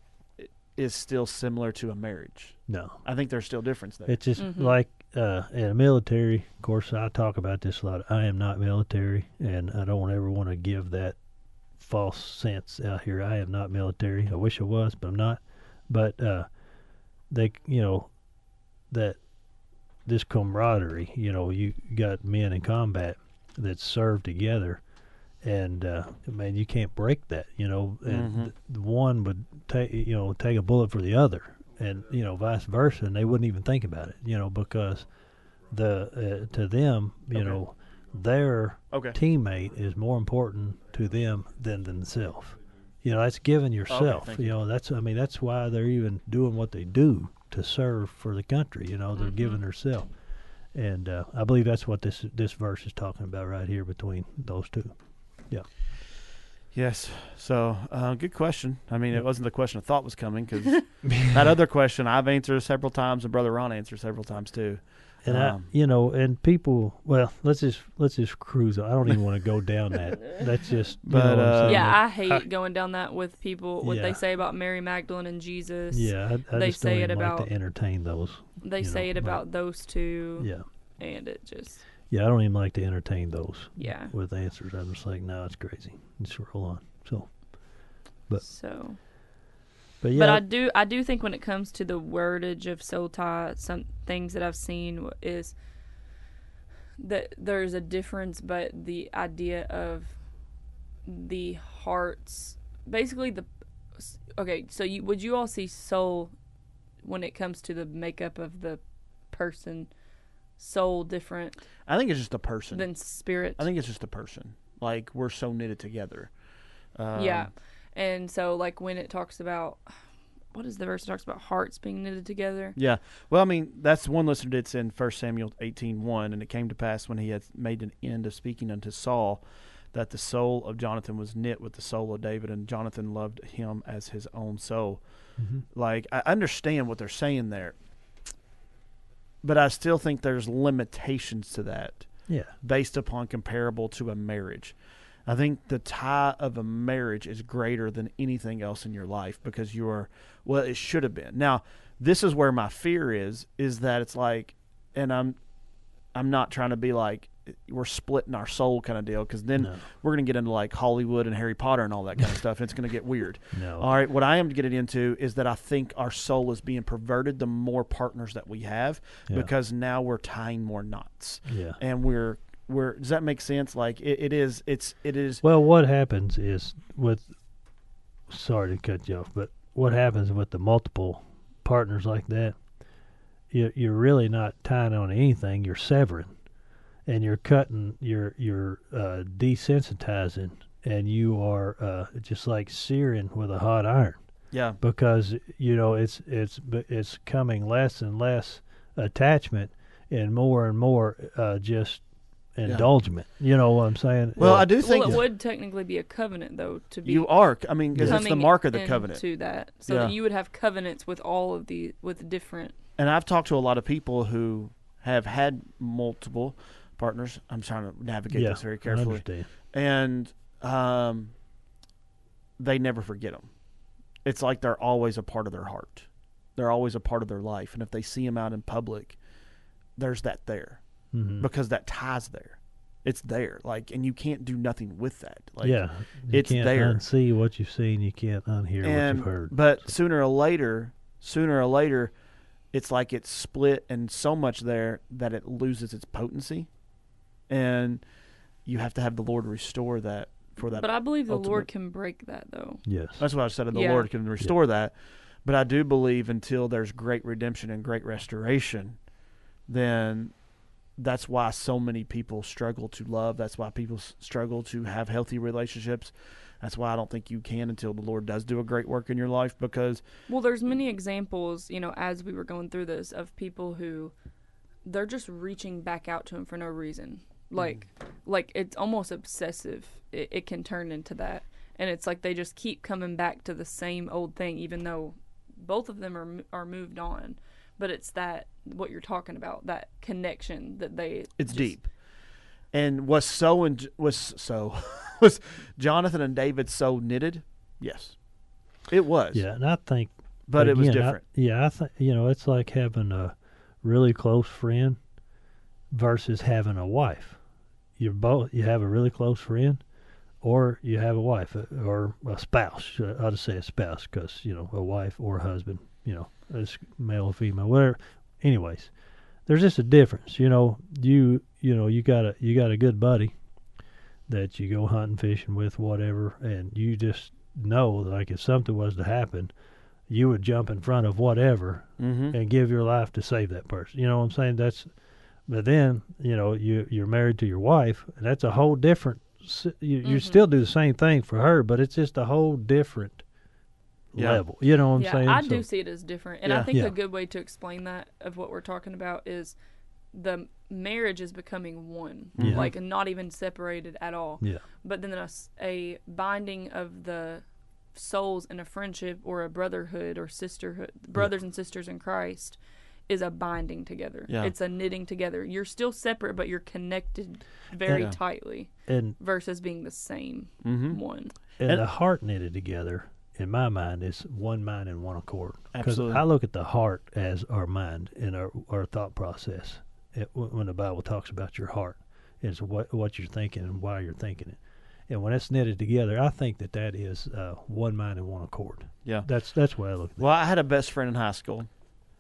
i- is still similar to a marriage. No. I think there's still difference there. It's just Mhm. like uh, in the military. Of course, I talk about this a lot. I am not military, and I don't ever want to give that false sense out here. I am not military. I wish I was, but I'm not. But uh, they, you know, that this camaraderie. You know, you got men in combat that serve together, and uh, man, you can't break that. You know, and Mhm. th- the one would take, you know, take a bullet for the other, and you know, vice versa, and they wouldn't even think about it. You know, because the uh, to them, you Okay. know, their Okay. teammate is more important to them than themselves. You know, that's giving yourself. thank you you. know, that's I mean, that's why they're even doing what they do to serve for the country. You know, they're Mhm. giving themselves, and uh, I believe that's what this this verse is talking about right here between those two. Yes. So, uh, good question. I mean, Yep. it wasn't the question I thought was coming because that other question I've answered several times and Brother Ron answered several times too. And Um, I, you know, and people. Well, let's just let's just cruise. I don't even want to go down that. That's just. You But, know what I'm uh, saying? Yeah, Like, I hate going down that with people. What Yeah. they say about Mary Magdalene and Jesus. yeah, I, I they just say don't it even like about- to entertain those. They you say know, it like- about those two. Yeah, And it just, yeah, I don't even like to entertain those yeah. with answers. I'm just like, no, it's crazy. Just roll on. So, But- so. but yeah, But I do, I do think when it comes to the wordage of soul tie, some things that I've seen is that there's a difference, but the idea of the hearts, basically the, okay, so you would you all see soul when it comes to the makeup of the person, soul different I think it's just a person. than spirit? I think it's just a person. Like we're so knitted together. Um, Yeah. And so, like, when it talks about, what is the verse that talks about hearts being knitted together? Yeah. Well, I mean, that's one listener did in First Samuel eighteen one, and it came to pass when he had made an end of speaking unto Saul that the soul of Jonathan was knit with the soul of David, and Jonathan loved him as his own soul. Mhm. Like, I understand what they're saying there, but I still think there's limitations to that yeah, based upon comparable to a marriage. I think the tie of a marriage is greater than anything else in your life because you are, well, it should have been. Now, this is where my fear is, is that it's like, and I'm, I'm not trying to be like, we're splitting our soul kind of deal because then no, we're going to get into like Hollywood and Harry Potter and all that kind of stuff. And it's going to get weird. no, All right, what I am getting into is that I think our soul is being perverted the more partners that we have yeah, because now we're tying more knots yeah, and we're we're does that make sense? Like it, it is. It's it is. Well, what happens is with, sorry to cut you off, but what happens with the multiple partners like that, you, you're really not tying on anything. You're severing, and you're cutting. You're you're uh, desensitizing, and you are uh, just like searing with a hot iron. Yeah. Because you know it's it's it's coming less and less attachment, and more and more uh, just indulgement. Yeah. You know what I'm saying? Well, uh, I do think well, it would technically be a covenant, though, to be you are. I mean, because it's the coming mark of the covenant. into that, so Yeah. that you would have covenants with all of the with different. And I've talked to a lot of people who have had multiple partners. I'm trying to navigate yeah, this very I carefully, understand. and um, they never forget them. It's like they're always a part of their heart. They're always a part of their life. And if they see them out in public, there's that there Mm-hmm. because that ties there. It's there. Like, and you can't do nothing with that. Like, yeah, you it's can't there. unsee what you've seen. You can't unhear what and, you've heard. But So- sooner or later, sooner or later, it's like it's split and so much there that it loses its potency. And you have to have the Lord restore that for that. But I believe the ultimate- Lord can break that, though. yes, That's what I said. The Yeah. Lord can restore that. But I do believe until there's great redemption and great restoration, then that's why so many people struggle to love. That's why people s- struggle to have healthy relationships. That's why I don't think you can until the Lord does do a great work in your life, because Well, there's many examples, you know, as we were going through this, of people who they're just reaching back out to him for no reason. Like, like it's almost obsessive. It, it can turn into that, and it's like they just keep coming back to the same old thing, even though both of them are mo- are moved on. But it's that what you're talking about, that connection that they. it's just- deep. And was so and was so was Jonathan and David so knitted? Yes, it was. yeah, and I think, but it was again, I- different. yeah, I think you know it's like having a really close friend versus having a wife. You're both. You have a really close friend, or you have a wife uh, or a spouse. Uh, I'll just say a spouse because you know a wife or a husband. You know, it's male or female, whatever. Anyways, there's just a difference. You know, you you know you got a you got a good buddy that you go hunting, fishing with, whatever, and you just know like if something was to happen, you would jump in front of whatever Mm-hmm. and give your life to save that person. You know what I'm saying? That's, but then you know you you're married to your wife, and that's a whole different. s- You you Mhm. still do the same thing for her, but it's just a whole different Yeah. level. You know what I'm yeah, saying? I So- do see it as different, and Yeah. I think Yeah. a good way to explain that of what we're talking about is the marriage is becoming one, Yeah. like not even separated at all. Yeah. But then a, s- a binding of the souls in a friendship or a brotherhood or sisterhood, brothers and sisters in Christ, is a binding together. Yeah. It's a knitting together. You're still separate, but you're connected very Yeah. tightly And versus being the same Mm-hmm. one. and And- the heart knitted together, in my mind, is one mind and one accord. Because Absolutely. I look at the heart as our mind and our, our thought process. It, when when the Bible talks about your heart, it's what what you're thinking and why you're thinking it. And when it's knitted together, I think that that is uh, one mind and one accord. Yeah. That's that's what I look at. Well, I had a best friend in high school,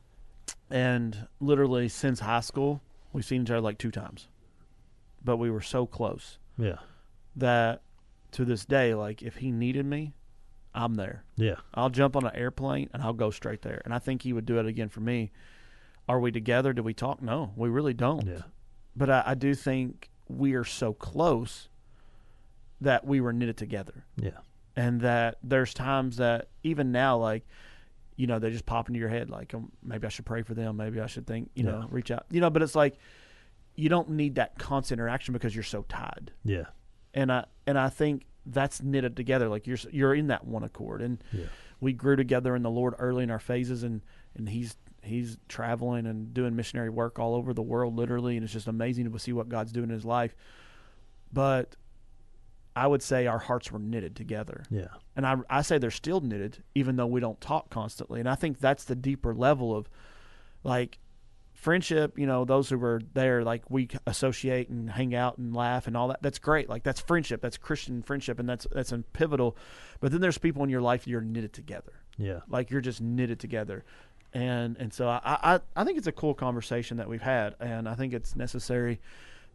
and literally since high school, we've seen each other like two times. But we were so close Yeah, that to this day, like if he needed me, I'm there. yeah, I'll jump on an airplane and I'll go straight there. And I think he would do it again for me. Are we together? Do we talk? No, we really don't. yeah, But I, I do think we are so close that we were knitted together. yeah, And that there's times that even now, like, you know, they just pop into your head, like, um, maybe I should pray for them. Maybe I should think, you know, Yeah. reach out. You know, but it's like you don't need that constant interaction because you're so tied. yeah, And I and I think that's knitted together. Like you're s- you're in that one accord. And yeah. we grew together in the Lord early in our phases, and and he's he's traveling and doing missionary work all over the world, literally, and it's just amazing to see what God's doing in his life. But I would say our hearts were knitted together. Yeah, And I, I say they're still knitted, even though we don't talk constantly. And I think that's the deeper level of, like, friendship. You know, those who were there, like, we associate and hang out and laugh and all that. That's great. Like, that's friendship. That's Christian friendship, and that's that's pivotal. But then there's people in your life you're knitted together. yeah. Like, you're just knitted together. And and so I, I, I think it's a cool conversation that we've had, and I think it's necessary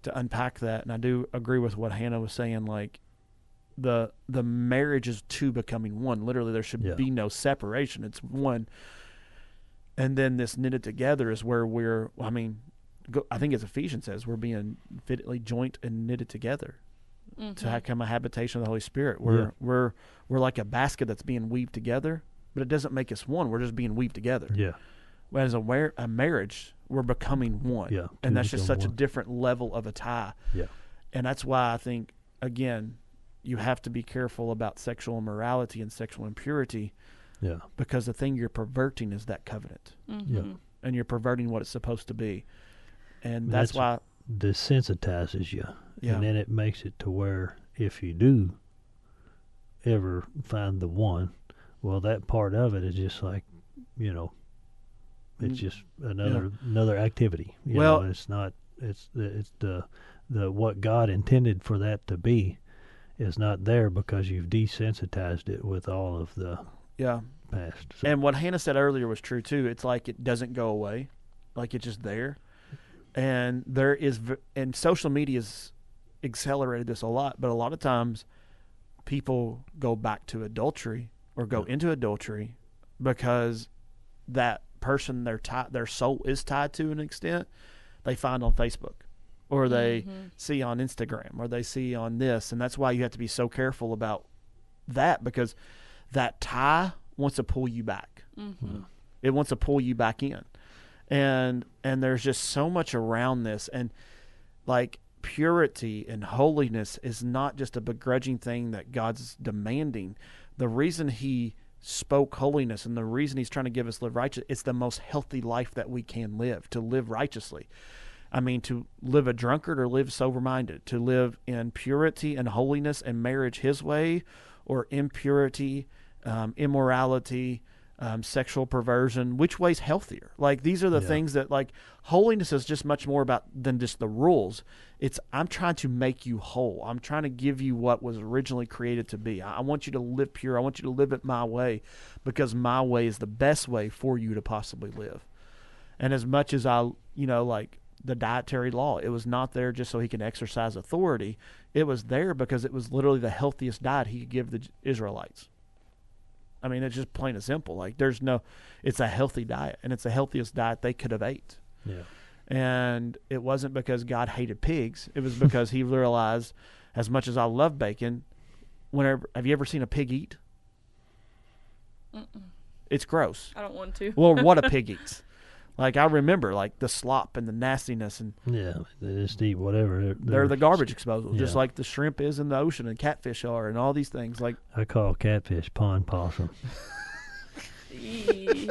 to unpack that, and I do agree with what Hannah was saying. Like the the marriage is two becoming one. Literally, there should Yeah. be no separation. It's one. And then this knitted together is where we're. I mean, go, I think as Ephesians says, we're being fitly joint and knitted together Mhm. to become a habitation of the Holy Spirit. We're Yeah. we're we're like a basket that's being weaved together, but it doesn't make us one. We're just being weaved together. Yeah. As a, war- a marriage, we're becoming one. Yeah, two And that's just become such a one. different level of a tie. Yeah. And that's why I think, again, you have to be careful about sexual immorality and sexual impurity, Yeah. because the thing you're perverting is that covenant. Mhm. And you're perverting what it's supposed to be. And And that's, that's- why, Desensitizes you. yeah, And then it makes it to where if you do ever find the one, well, that part of it is just like, you know, it's Mm, just another another activity. You Well- know, it's not. It's the it's the the what God intended for that to be is not there because you've desensitized it with all of the yeah. past. So, And what Hannah said earlier was true too. It's like it doesn't go away, like it's just there. And there is, v- and social media's accelerated this a lot. But a lot of times, people go back to adultery or go Yeah. into adultery because that person their tie, their soul is tied to an extent they find on Facebook, or they Mhm. see on Instagram, or they see on this, and that's why you have to be so careful about that, because that tie wants to pull you back. Mhm. It wants to pull you back in. And and there's just so much around this, and like purity and holiness is not just a begrudging thing that God's demanding. The reason he spoke holiness and the reason he's trying to give us live righteous, it's the most healthy life that we can live, to live righteously. I mean, to live a drunkard or live sober-minded, to live in purity and holiness and marriage his way, or impurity, um, immorality, um, sexual perversion, which way's healthier? Like, these are the Yeah. things that, like, holiness is just much more about than just the rules. It's, I'm trying to make you whole. I'm trying to give you what was originally created to be. I, I want you to live pure. I want you to live it my way, because my way is the best way for you to possibly live. And as much as I, you know, like the dietary law, it was not there just so he can exercise authority. It was there because it was literally the healthiest diet he could give the Israelites. I mean, it's just plain and simple. Like, there's no, it's a healthy diet, and it's the healthiest diet they could have ate. yeah. And it wasn't because God hated pigs. It was because he realized, as much as I love bacon, whenever, have you ever seen a pig eat? Mm-mm. It's gross. I don't want to. Well, what a pig eats. Like, I remember, like, the slop and the nastiness, and Yeah. They just eat whatever. They're, they're the garbage disposal, just yeah. like the shrimp is in the ocean and catfish are and all these things. Like, I call catfish pond possum. Eee.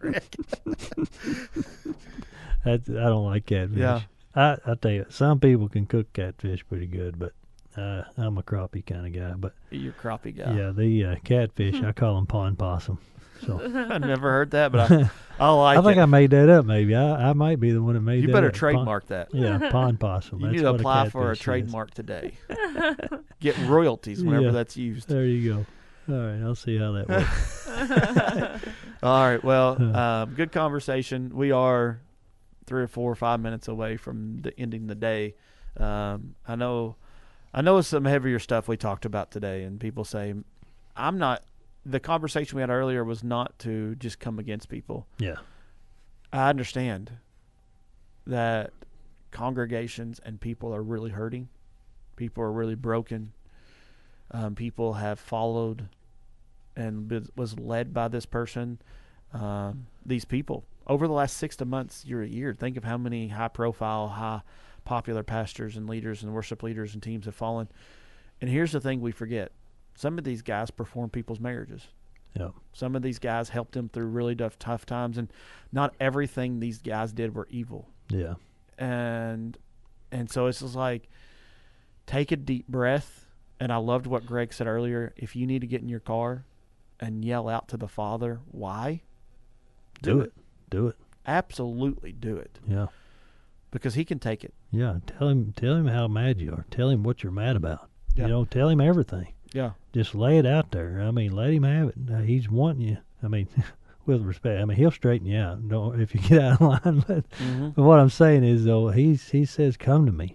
That's, I don't like catfish. Yeah. I, I tell you, some people can cook catfish pretty good, but uh, I'm a crappie kind of guy. But you're a crappie guy. yeah, the uh, catfish, I call them pond possum. So I never heard that, but I, I like I think it. I made that up. Maybe I, I might be the one that made You that better up. Pond- trademark that. yeah, pond possum. You That's need to what apply for a catfish is. trademark today. Get royalties whenever Yeah. that's used. There you go. All right, I'll see how that works. All right. Well, Huh. um, good conversation. We are three or four or five minutes away from the ending the day. Um, I know, I know it's some heavier stuff we talked about today, and people say, I'm not. The conversation we had earlier was not to just come against people. Yeah, I understand that congregations and people are really hurting. People are really broken. Um, people have followed and be, was led by this person. Um, these people over the last six to months, year a year. Think of how many high-profile, high-popular pastors and leaders and worship leaders and teams have fallen. And here's the thing we forget: some of these guys perform people's marriages. yeah, Some of these guys helped them through really tough, tough times, and not everything these guys did were evil. yeah, And and so it's just like, take a deep breath. And I loved what Greg said earlier. If you need to get in your car and yell out to the Father, why? do it, do it. Absolutely do it, Yeah, because he can take it. yeah. Tell him, tell him how mad you are. Tell him what you're mad about. Yeah. You know, tell him everything. Yeah. Just lay it out there. I mean, let him have it. Uh, he's wanting you. I mean, with respect. I mean, he'll straighten you out. Don't if you get out of line. But, Mm-hmm. but what I'm saying is, though, he's he says, "Come to me.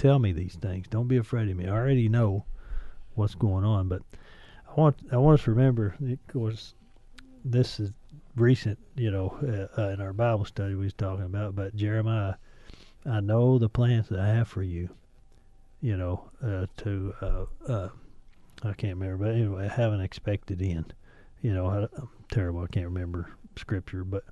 tell me these things. Don't be afraid of me. I already know what's going on, but I want I want us to remember, of course, this is recent, you know, uh, uh, in our Bible study we was talking about, but Jeremiah, I know the plans that I have for you, you know, uh, to, uh, uh, I can't remember, but anyway, have an expected end. You know, I, I'm terrible, I can't remember scripture, but,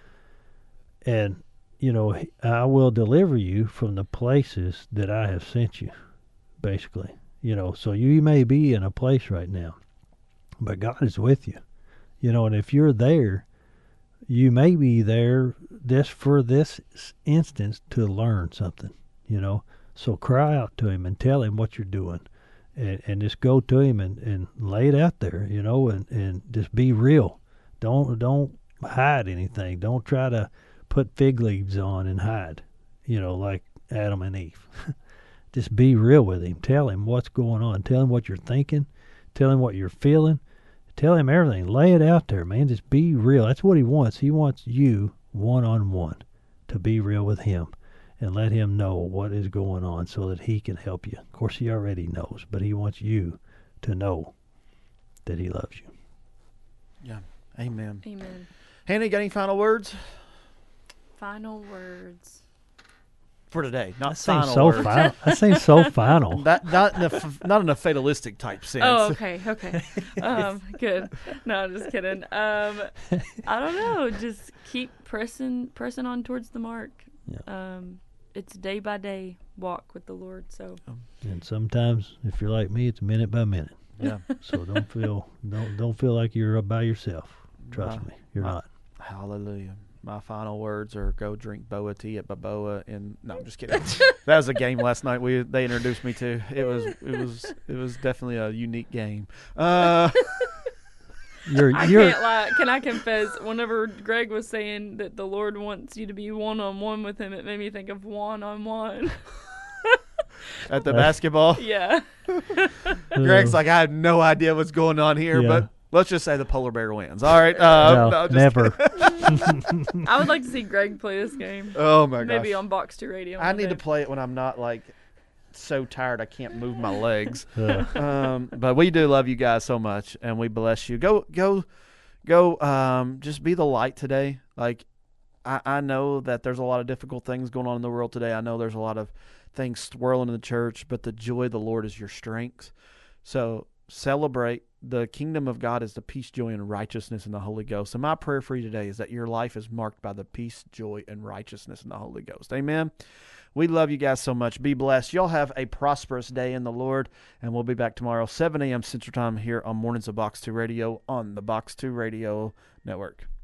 and, you know, I will deliver you from the places that I have sent you, basically. You know, so you may be in a place right now, but God is with you. You know, and if you're there, you may be there just for this instance to learn something, you know. So cry out to him and tell him what you're doing. And, and just go to him and, and lay it out there, you know, and, and just be real. Don't don't hide anything. Don't try to put fig leaves on and hide, you know, like Adam and Eve. Just be real with him. Tell him what's going on. Tell him what you're thinking. Tell him what you're feeling. Tell him everything. Lay it out there, man. Just be real. That's what he wants. He wants you one-on-one to be real with him and let him know what is going on so that he can help you. Of course, he already knows, but he wants you to know that he loves you. Yeah. Amen. Amen. Hannah, got any final words Final words. for today? Not That seems final so words. final. That seems so final. That, not, in a, f- not in a fatalistic type sense. Oh, okay, okay. Um, good. No, I'm just kidding. Um, I don't know. Just keep pressing, pressing on towards the mark. Yeah. Um, it's day by day walk with the Lord. So. And sometimes, if you're like me, it's minute by minute. Yeah. So don't feel don't don't feel like you're by yourself. Trust My- me, you're my- not. Hallelujah. My final words are go drink boa tea at Baboa. And no, I'm just kidding. That was a game last night. We they introduced me to. It was it was it was definitely a unique game. Uh, You're I you're can't lie. Can I confess? Whenever Greg was saying that the Lord wants you to be one on one with Him, it made me think of one on one. at the basketball, Yeah. Greg's like, I have no idea what's going on here, Yeah. but let's just say the polar bear wins. All right. Uh, no, no, just never. I would like to see Greg play this game. Oh my gosh. Maybe on Box Two Radio. I one need day. to play it when I'm not like so tired I can't move my legs. Uh, um, but we do love you guys so much, and we bless you. Go, go, go. Um, just be the light today. Like, I, I know that there's a lot of difficult things going on in the world today. I know there's a lot of things swirling in the church, but the joy of the Lord is your strength. So celebrate. The kingdom of God is the peace, joy, and righteousness in the Holy Ghost. And my prayer for you today is that your life is marked by the peace, joy, and righteousness in the Holy Ghost. Amen. We love you guys so much. Be blessed. Y'all have a prosperous day in the Lord, and we'll be back tomorrow, seven a.m. Central Time here on Mornings of Box two Radio on the Box two Radio Network.